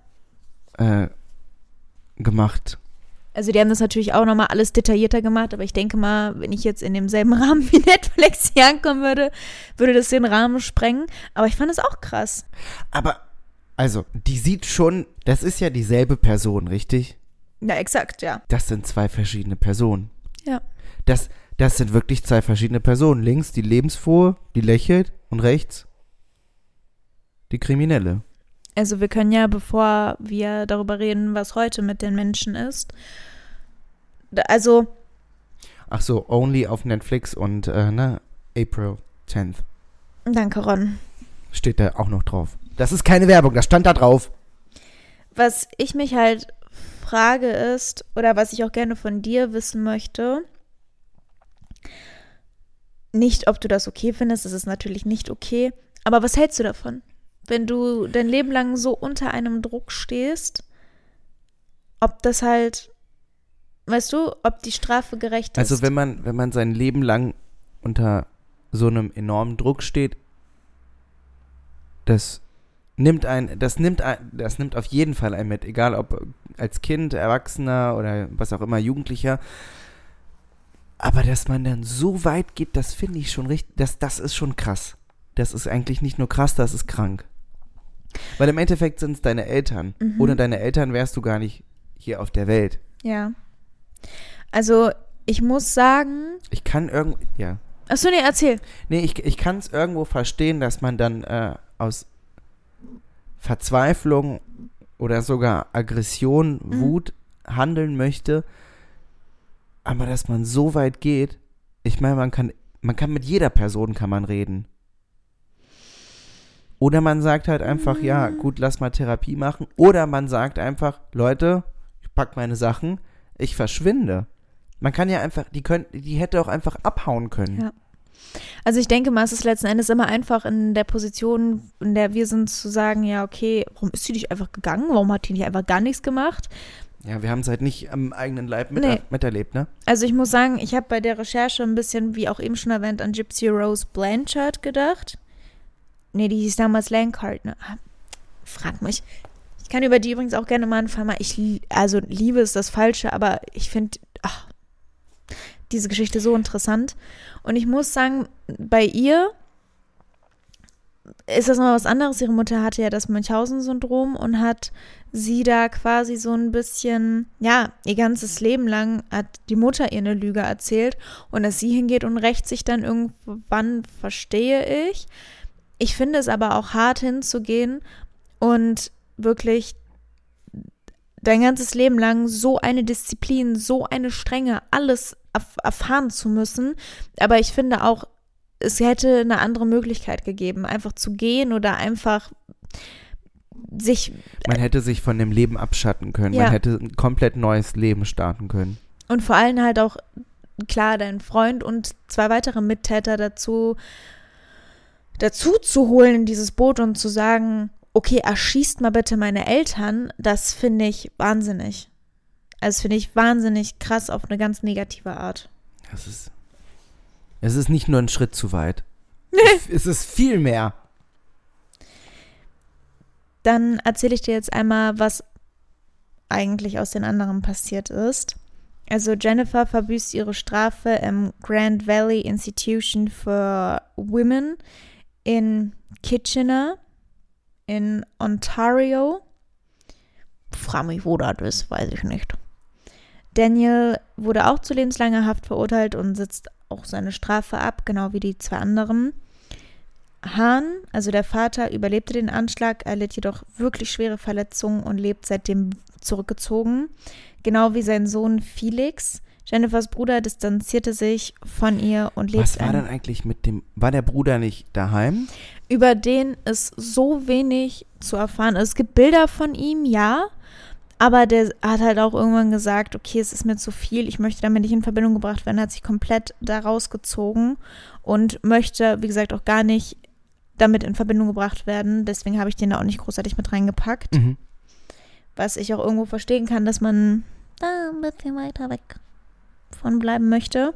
gemacht. Also die haben das natürlich auch nochmal alles detaillierter gemacht, aber ich denke mal, wenn ich jetzt in demselben Rahmen wie Netflix hier ankommen würde das den Rahmen sprengen. Aber ich fand es auch krass. Aber, also, die sieht schon, das ist ja dieselbe Person, richtig? Ja, exakt, ja. Das sind zwei verschiedene Personen. Ja. Das sind wirklich zwei verschiedene Personen. Links die lebensfrohe, die lächelt und rechts die Kriminelle. Also wir können ja, bevor wir darüber reden, was heute mit den Menschen ist, also Ach so, Only auf Netflix und April 10th. Danke, Ron. Steht da auch noch drauf. Das ist keine Werbung, das stand da drauf. Was ich mich halt frage ist, oder was ich auch gerne von dir wissen möchte, nicht, ob du das okay findest, das ist natürlich nicht okay, aber was hältst du davon? Wenn du dein Leben lang so unter einem Druck stehst, ob das halt, weißt du, ob die Strafe gerecht ist? Also wenn man sein Leben lang unter so einem enormen Druck steht, das nimmt auf jeden Fall einen mit, egal ob als Kind, Erwachsener oder was auch immer, Jugendlicher. Aber dass man dann so weit geht, das finde ich schon richtig, das ist schon krass. Das ist eigentlich nicht nur krass, das ist krank. Weil im Endeffekt sind es deine Eltern. Ohne deine Eltern wärst du gar nicht hier auf der Welt. Ja. Also, ich muss sagen... Ich kann irgendwo... Ja. Achso, nee, erzähl. Nee, ich kann es irgendwo verstehen, dass man dann aus Verzweiflung oder sogar Aggression, Wut handeln möchte. Aber dass man so weit geht, ich meine, man kann mit jeder Person kann man reden. Oder man sagt halt einfach, ja, gut, lass mal Therapie machen. Oder man sagt einfach, Leute, ich pack meine Sachen, ich verschwinde. Man kann ja einfach, die hätte auch einfach abhauen können. Ja. Also ich denke mal, es ist letzten Endes immer einfach in der Position, in der wir sind, zu sagen, ja, okay, warum ist sie nicht einfach gegangen? Warum hat die nicht einfach gar nichts gemacht? Ja, wir haben es halt nicht am eigenen Leib miterlebt, ne? Also ich muss sagen, ich habe bei der Recherche ein bisschen, wie auch eben schon erwähnt, an Gypsy Rose Blanchard gedacht. Nee, die hieß damals Lankard, ne? Frag mich. Ich kann über die übrigens auch gerne mal anfangen. Liebe ist das Falsche, aber ich finde diese Geschichte so interessant. Und ich muss sagen, bei ihr ist das nochmal was anderes. Ihre Mutter hatte ja das Münchhausen-Syndrom und hat sie da quasi so ein bisschen, ja, ihr ganzes Leben lang hat die Mutter ihr eine Lüge erzählt und dass sie hingeht und rächt sich dann irgendwann, verstehe ich. Ich finde es aber auch hart hinzugehen und wirklich dein ganzes Leben lang so eine Disziplin, so eine Strenge, alles erfahren zu müssen. Aber ich finde auch, es hätte eine andere Möglichkeit gegeben, einfach zu gehen oder einfach sich... Man hätte sich von dem Leben abschatten können. Ja. Man hätte ein komplett neues Leben starten können. Und vor allem halt auch, klar, deinen Freund und 2 weitere Mittäter dazu zu holen in dieses Boot und zu sagen, okay, erschießt mal bitte meine Eltern, das finde ich wahnsinnig. Also finde ich wahnsinnig krass auf eine ganz negative Art. Das ist Es ist nicht nur ein Schritt zu weit. Es ist viel mehr. Dann erzähle ich dir jetzt einmal, was eigentlich aus den anderen passiert ist. Also Jennifer verbüßt ihre Strafe im Grand Valley Institution for Women in Kitchener in Ontario. Frag mich, wo das ist, weiß ich nicht. Daniel wurde auch zu lebenslanger Haft verurteilt und sitzt auch seine Strafe ab, genau wie die 2 anderen. Hahn, also der Vater, überlebte den Anschlag, erlitt jedoch wirklich schwere Verletzungen und lebt seitdem zurückgezogen. Genau wie sein Sohn Felix. Jennifers Bruder distanzierte sich von ihr und lebt. Was war dann eigentlich mit dem, war der Bruder nicht daheim? Über den ist so wenig zu erfahren. Also es gibt Bilder von ihm, ja, aber der hat halt auch irgendwann gesagt, okay, es ist mir zu viel, ich möchte damit nicht in Verbindung gebracht werden, hat sich komplett da rausgezogen und möchte, wie gesagt, auch gar nicht damit in Verbindung gebracht werden. Deswegen habe ich den da auch nicht großartig mit reingepackt. Mhm. Was ich auch irgendwo verstehen kann, dass man da ein bisschen weiter weg von bleiben möchte.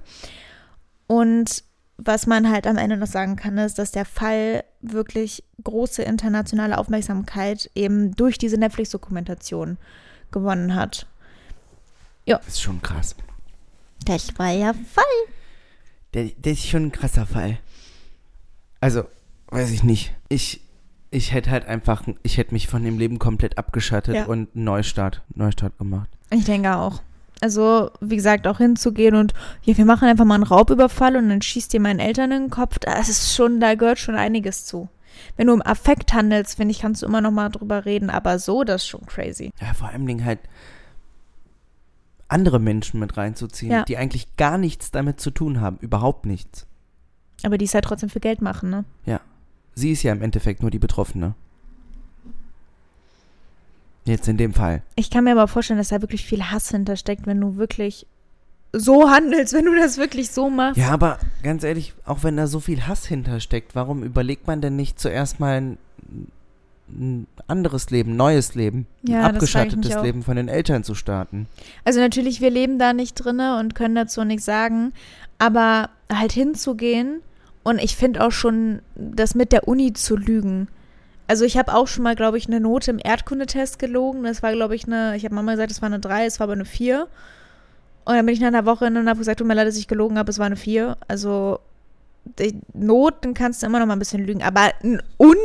Und was man halt am Ende noch sagen kann, ist, dass der Fall wirklich große internationale Aufmerksamkeit eben durch diese Netflix-Dokumentation gewonnen hat. Ja. Das ist schon krass. Das war ja Fall. Der ist schon ein krasser Fall. Also, weiß ich nicht. Ich hätte halt einfach, ich hätte mich von dem Leben komplett abgeschattet und einen Neustart gemacht. Ich denke auch. Also, wie gesagt, auch hinzugehen und ja, wir machen einfach mal einen Raubüberfall und dann schießt dir meinen Eltern in den Kopf. Das ist schon, da gehört schon einiges zu. Wenn du im Affekt handelst, finde ich, kannst du immer noch mal drüber reden, aber so, das ist schon crazy. Ja, vor allem halt andere Menschen mit reinzuziehen, die eigentlich gar nichts damit zu tun haben, überhaupt nichts. Aber die es halt trotzdem für Geld machen, ne? Ja. Sie ist ja im Endeffekt nur die Betroffene. Jetzt in dem Fall. Ich kann mir aber vorstellen, dass da wirklich viel Hass hintersteckt, wenn du wirklich so handelst, wenn du das wirklich so machst. Ja, aber ganz ehrlich, auch wenn da so viel Hass hintersteckt, warum überlegt man denn nicht zuerst mal ein anderes Leben, neues Leben, ein abgeschattetes Leben von den Eltern zu starten? Also natürlich, wir leben da nicht drinne und können dazu nichts sagen, aber halt hinzugehen und ich finde auch schon, das mit der Uni zu lügen. Also ich habe auch schon mal, glaube ich, eine Note im Erdkundetest gelogen. Das war, glaube ich, ich habe Mama gesagt, es war eine 3, es war aber eine 4. Und dann bin ich nach einer Woche hin und habe gesagt, tut mir leid, dass ich gelogen habe, es war eine 4. Also Noten kannst du immer noch mal ein bisschen lügen. Aber ein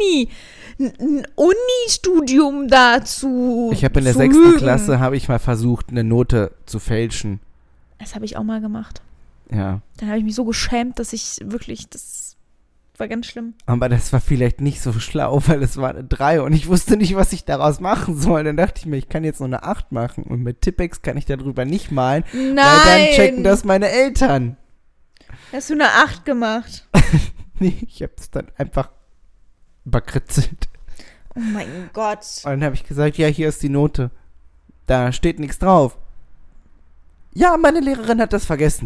Uni-Studium dazu Ich habe in der 6. Klasse, habe ich mal versucht, eine Note zu fälschen. Das habe ich auch mal gemacht. Ja. Dann habe ich mich so geschämt, dass ich wirklich, das war ganz schlimm. Aber das war vielleicht nicht so schlau, weil es war eine 3 und ich wusste nicht, was ich daraus machen soll. Dann dachte ich mir, ich kann jetzt nur eine 8 machen und mit Tippex kann ich darüber nicht malen. Nein! Weil dann checken das meine Eltern. Hast du eine 8 gemacht? Nee, ich habe es dann einfach überkritzelt. Oh mein Gott. Und dann habe ich gesagt, ja, hier ist die Note. Da steht nichts drauf. Ja, meine Lehrerin hat das vergessen.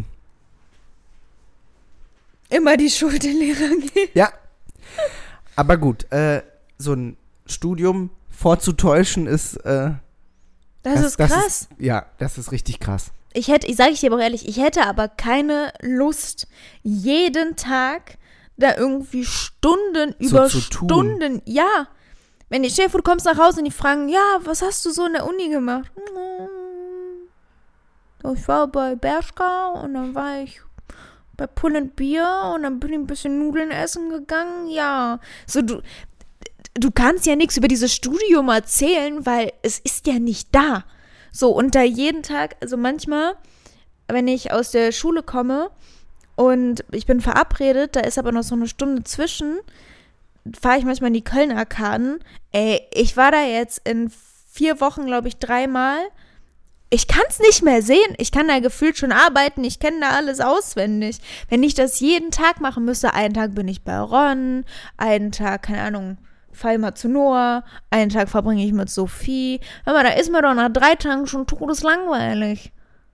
Immer die Schuld den Lehrern geben. Ja. Aber gut, so ein Studium vorzutäuschen ist das ist krass. Das ist richtig krass. Ich sage ich dir aber auch ehrlich, ich hätte aber keine Lust, jeden Tag da irgendwie Stunden über Stunden, ja. Wenn die Chef, du kommst nach Hause und die fragen, ja, was hast du so in der Uni gemacht? Ich war bei Bershka und dann war ich bei Pull and Beer und dann bin ich ein bisschen Nudeln essen gegangen, ja. So, du kannst ja nichts über dieses Studium erzählen, weil es ist ja nicht da. So, und da jeden Tag, also manchmal, wenn ich aus der Schule komme und ich bin verabredet, da ist aber noch so eine Stunde zwischen, fahre ich manchmal in die Köln-Arkaden. Ey, ich war da jetzt in 4 Wochen, glaube ich, 3-mal. Ich kann es nicht mehr sehen. Ich kann da gefühlt schon arbeiten. Ich kenne da alles auswendig. Wenn ich das jeden Tag machen müsste, einen Tag bin ich bei Ron, einen Tag, keine Ahnung, fahre ich mal zu Noah, einen Tag verbringe ich mit Sophie. Hör mal, da ist mir doch nach 3 Tagen schon todeslangweilig.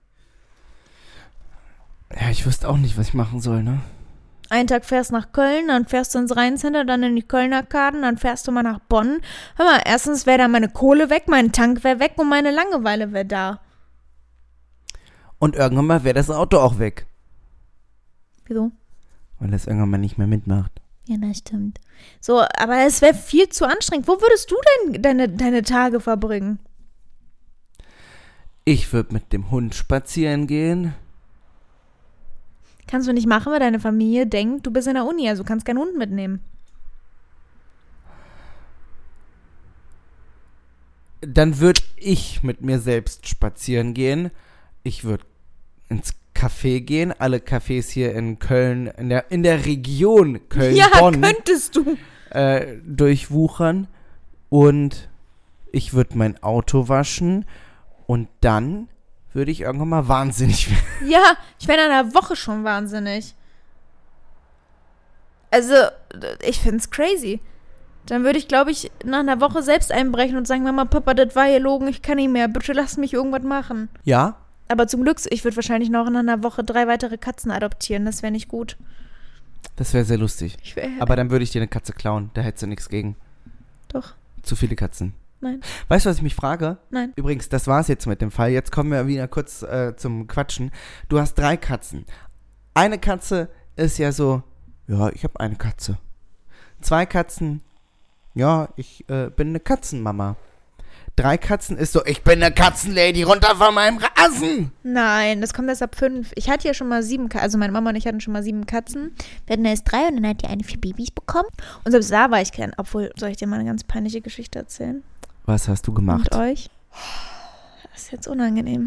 Ja, ich wüsste auch nicht, was ich machen soll, ne? Einen Tag fährst nach Köln, dann fährst du ins Rheincenter, dann in die Köln-Arkaden, dann fährst du mal nach Bonn. Hör mal, erstens wäre da meine Kohle weg, mein Tank wäre weg und meine Langeweile wäre da. Und irgendwann mal wäre das Auto auch weg. Wieso? weil es irgendwann mal nicht mehr mitmacht. Ja, das stimmt. So, aber es wäre viel zu anstrengend. Wo würdest du denn deine Tage verbringen? Ich würde mit dem Hund spazieren gehen. Kannst du nicht machen, weil deine Familie denkt, du bist in der Uni, also du kannst keinen Hund mitnehmen. Dann würde ich mit mir selbst spazieren gehen. Ich würde ins Café gehen. Alle Cafés hier in Köln, in der Region Köln-Bonn. Ja, könntest du. Durchwuchern. Und ich würde mein Auto waschen. Und dann würde ich irgendwann mal wahnsinnig werden. Ja, ich wäre in einer Woche schon wahnsinnig. Also, ich find's crazy. Dann würde ich, glaube ich, nach einer Woche selbst einbrechen und sagen, Mama, Papa, das war hier logen, ich kann nicht mehr, bitte lass mich irgendwas machen. Ja? Aber zum Glück, ich würde wahrscheinlich noch nach einer Woche 3 weitere Katzen adoptieren, das wäre nicht gut. Das wäre sehr lustig. Aber dann würde ich dir eine Katze klauen, da hättest du nichts gegen. Doch. Zu viele Katzen. Nein. Weißt du, was ich mich frage? Nein. Übrigens, das war's jetzt mit dem Fall. Jetzt kommen wir wieder kurz zum Quatschen. Du hast 3 Katzen. Eine Katze ist ja so, ja, ich habe eine Katze. 2 Katzen, ja, ich bin eine Katzenmama. 3 Katzen ist so, ich bin eine Katzenlady, runter von meinem Rasen. Nein, das kommt erst ab 5. Ich hatte ja schon mal 7 Katzen, also meine Mama und ich hatten schon mal 7 Katzen. Wir hatten erst 3 und dann hat die eine 4 Babys bekommen. Und selbst da war ich kein, obwohl, soll ich dir mal eine ganz peinliche Geschichte erzählen? Was hast du gemacht? Mit euch? Das ist jetzt unangenehm.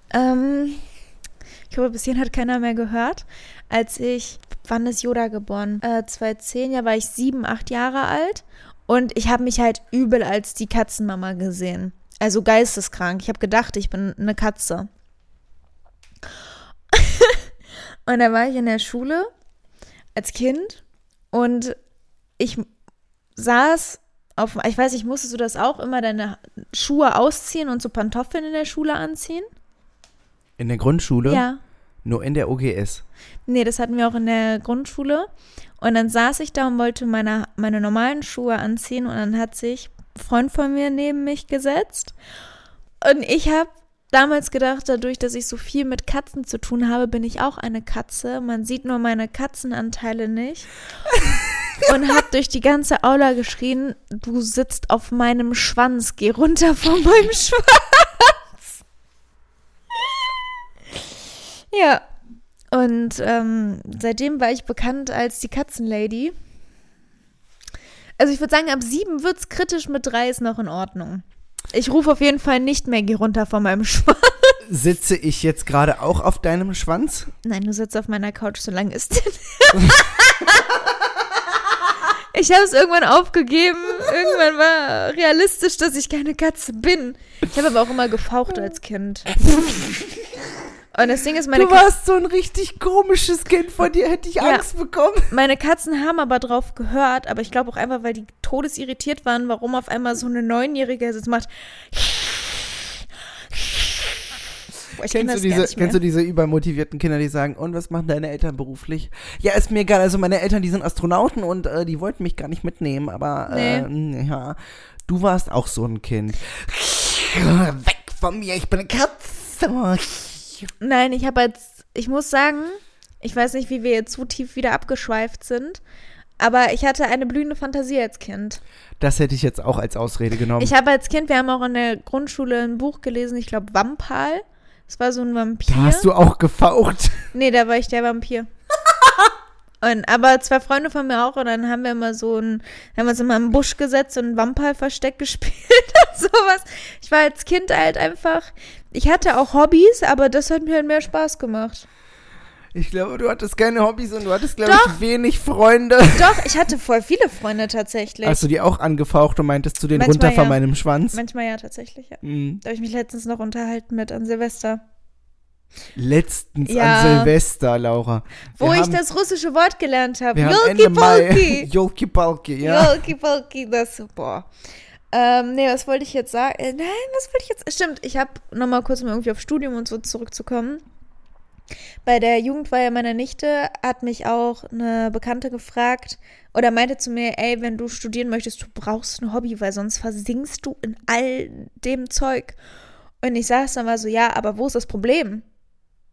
Ich hoffe, bis hierhin hat keiner mehr gehört. Wann ist Yoda geboren? 2010, ja, war ich 7, 8 Jahre alt. Und ich habe mich halt übel als die Katzenmama gesehen. Also geisteskrank. Ich habe gedacht, ich bin eine Katze. Und da war ich in der Schule als Kind und ich saß ich weiß nicht, musstest du das auch immer, deine Schuhe ausziehen und so Pantoffeln in der Schule anziehen? In der Grundschule? Ja. Nur in der OGS? Nee, das hatten wir auch in der Grundschule. Und dann saß ich da und wollte meine normalen Schuhe anziehen und dann hat sich ein Freund von mir neben mich gesetzt. Und ich habe damals gedacht, dadurch, dass ich so viel mit Katzen zu tun habe, bin ich auch eine Katze. Man sieht nur meine Katzenanteile nicht. Und habe durch die ganze Aula geschrien, du sitzt auf meinem Schwanz, geh runter von meinem Schwanz. Ja. Und seitdem war ich bekannt als die Katzenlady. Also ich würde sagen, ab 7 wird's kritisch, mit 3 ist noch in Ordnung. Ich rufe auf jeden Fall nicht mehr, geh runter von meinem Schwanz. Sitze ich jetzt gerade auch auf deinem Schwanz? Nein, du sitzt auf meiner Couch, so lange ist es. Ich habe es irgendwann aufgegeben. Irgendwann war realistisch, dass ich keine Katze bin. Ich habe aber auch immer gefaucht als Kind. Und das Ding ist, Du warst so ein richtig komisches Kind, von dir hätte ich Angst bekommen. Meine Katzen haben aber drauf gehört, aber ich glaube auch einfach, weil die todesirritiert waren, warum auf einmal so eine 9-Jährige jetzt macht. Kennst du diese übermotivierten Kinder, die sagen, und was machen deine Eltern beruflich? Ja, ist mir egal, also meine Eltern, die sind Astronauten und die wollten mich gar nicht mitnehmen, aber ja, du warst auch so ein Kind. Weg von mir, ich bin eine Katze. Nein, ich muss sagen, ich weiß nicht, wie wir jetzt so tief wieder abgeschweift sind, aber ich hatte eine blühende Fantasie als Kind. Das hätte ich jetzt auch als Ausrede genommen. Ich habe als Kind, wir haben auch in der Grundschule ein Buch gelesen, ich glaube Vampal. Das war so ein Vampir. Da hast du auch gefaucht. Nee, da war ich der Vampir. Aber 2 Freunde von mir auch und dann haben wir immer haben wir uns immer im Busch gesetzt und ein Vampal-Versteck gespielt und sowas. Ich war als Kind halt einfach, ich hatte auch Hobbys, aber das hat mir halt mehr Spaß gemacht. Ich glaube, du hattest keine Hobbys und du hattest, glaube ich, wenig Freunde. Doch, ich hatte voll viele Freunde tatsächlich. Hast du die auch angefaucht und meintest du den Manchmal runter von ja. meinem Schwanz? Manchmal ja, tatsächlich, ja. Da habe ich mich letztens noch unterhalten mit an Silvester. Letztens an Silvester, Laura. Wo ich das russische Wort gelernt habe. Jolki-Palki. Jolki-Palki, ja. Jolki-Palki, das, boah. Nee, was wollte ich jetzt sagen? Stimmt, ich habe nochmal kurz, um irgendwie auf Studium und so zurückzukommen. Bei der Jugendweihe meiner Nichte hat mich auch eine Bekannte gefragt oder meinte zu mir, ey, wenn du studieren möchtest, du brauchst ein Hobby, weil sonst versinkst du in all dem Zeug. Und ich saß dann mal so, ja, aber wo ist das Problem?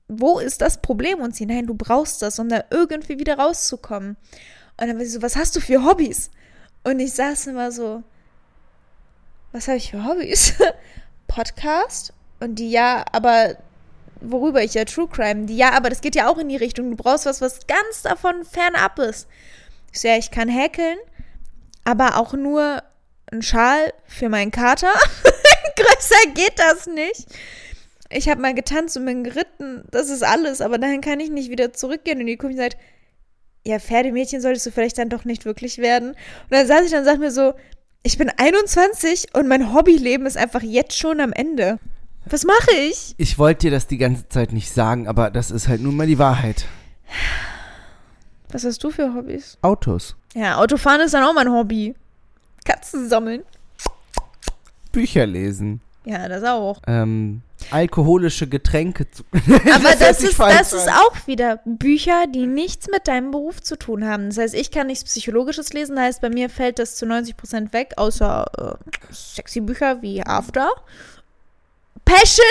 wo ist das Problem? Und sie, nein, du brauchst das, um da irgendwie wieder rauszukommen. Und dann war sie so, was hast du für Hobbys? Und ich saß immer so, was habe ich für Hobbys? Podcast? Und die, ja, aber worüber ich ja True Crime, die, ja, aber das geht ja auch in die Richtung, du brauchst was ganz davon fernab ist. Ich so, ja, ich kann häkeln, aber auch nur einen Schal für meinen Kater. Größer geht das nicht. Ich habe mal getanzt und bin geritten, das ist alles, aber dahin kann ich nicht wieder zurückgehen. Und die guckt und sagt, ja, Pferdemädchen solltest du vielleicht dann doch nicht wirklich werden. Und dann saß ich dann und sagte mir so, ich bin 21 und mein Hobbyleben ist einfach jetzt schon am Ende. Was mache ich? Ich wollte dir das die ganze Zeit nicht sagen, aber das ist halt nun mal die Wahrheit. Was hast du für Hobbys? Autos. Ja, Autofahren ist dann auch mein Hobby. Katzen sammeln. Bücher lesen. Ja, das auch. Alkoholische Getränke zu. Aber das ist auch wieder Bücher, die nichts mit deinem Beruf zu tun haben. Das heißt, ich kann nichts Psychologisches lesen, das heißt, bei mir fällt das zu 90% weg, außer sexy Bücher wie After. Passion!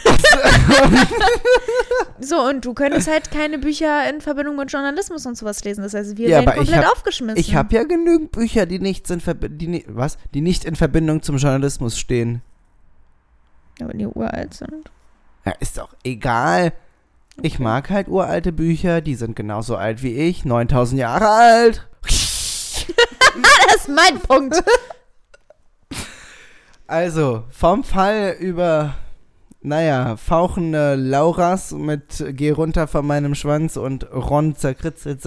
So, und du könntest halt keine Bücher in Verbindung mit Journalismus und sowas lesen. Das heißt, wir werden komplett aufgeschmissen. Ich habe ja genügend Bücher, die nicht in Verbindung zum Journalismus stehen. Aber die uralt sind. Ja, ist doch egal. Okay. Ich mag halt uralte Bücher, die sind genauso alt wie ich, 9000 Jahre alt. Das ist mein Punkt. Also, vom Fall über, fauchende Lauras mit Geh runter von meinem Schwanz und Ron zerkritzelt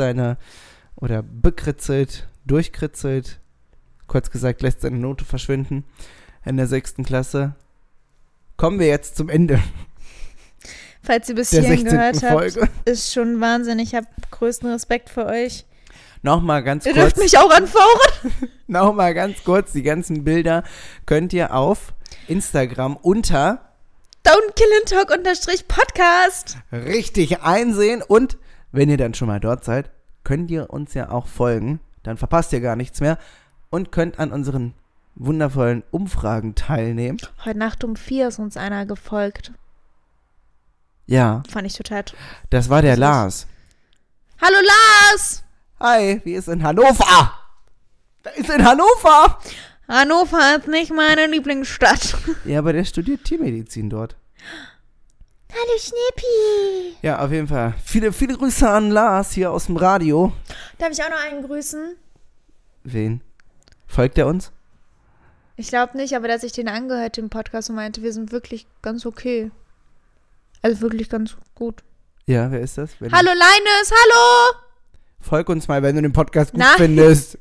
durchkritzelt, kurz gesagt, lässt seine Note verschwinden in der 6. Klasse. Kommen wir jetzt zum Ende. Falls ihr bis hierhin gehört habt, ist schon Wahnsinn. Ich habe größten Respekt für euch. Nochmal ganz kurz. Ihr dürft mich auch anfauchen. Nochmal ganz kurz, die ganzen Bilder könnt ihr auf Instagram unter Don'tKillAndTalk_Podcast richtig einsehen. Und wenn ihr dann schon mal dort seid, könnt ihr uns ja auch folgen. Dann verpasst ihr gar nichts mehr und könnt an unseren wundervollen Umfragen teilnehmen. Heute Nacht um 4 ist uns einer gefolgt. Ja. Fand ich total Das war der Lars. Hallo Lars! Hi, wie ist in Hannover? Da ist in Hannover! Hannover ist nicht meine Lieblingsstadt. Ja, aber der studiert Tiermedizin dort. Hallo Schnippi! Ja, auf jeden Fall. Viele, viele Grüße an Lars hier aus dem Radio. Darf ich auch noch einen grüßen? Wen? Folgt er uns? Ich glaube nicht, aber der hat sich den angehört, den Podcast, und meinte, wir sind wirklich ganz okay. Also wirklich ganz gut. Ja, wer ist das? Hallo Leines, hallo! Folg uns mal, wenn du den Podcast gut findest.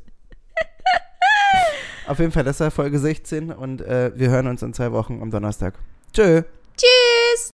Auf jeden Fall, das war Folge 16 und wir hören uns in 2 Wochen am Donnerstag. Tschö. Tschüss.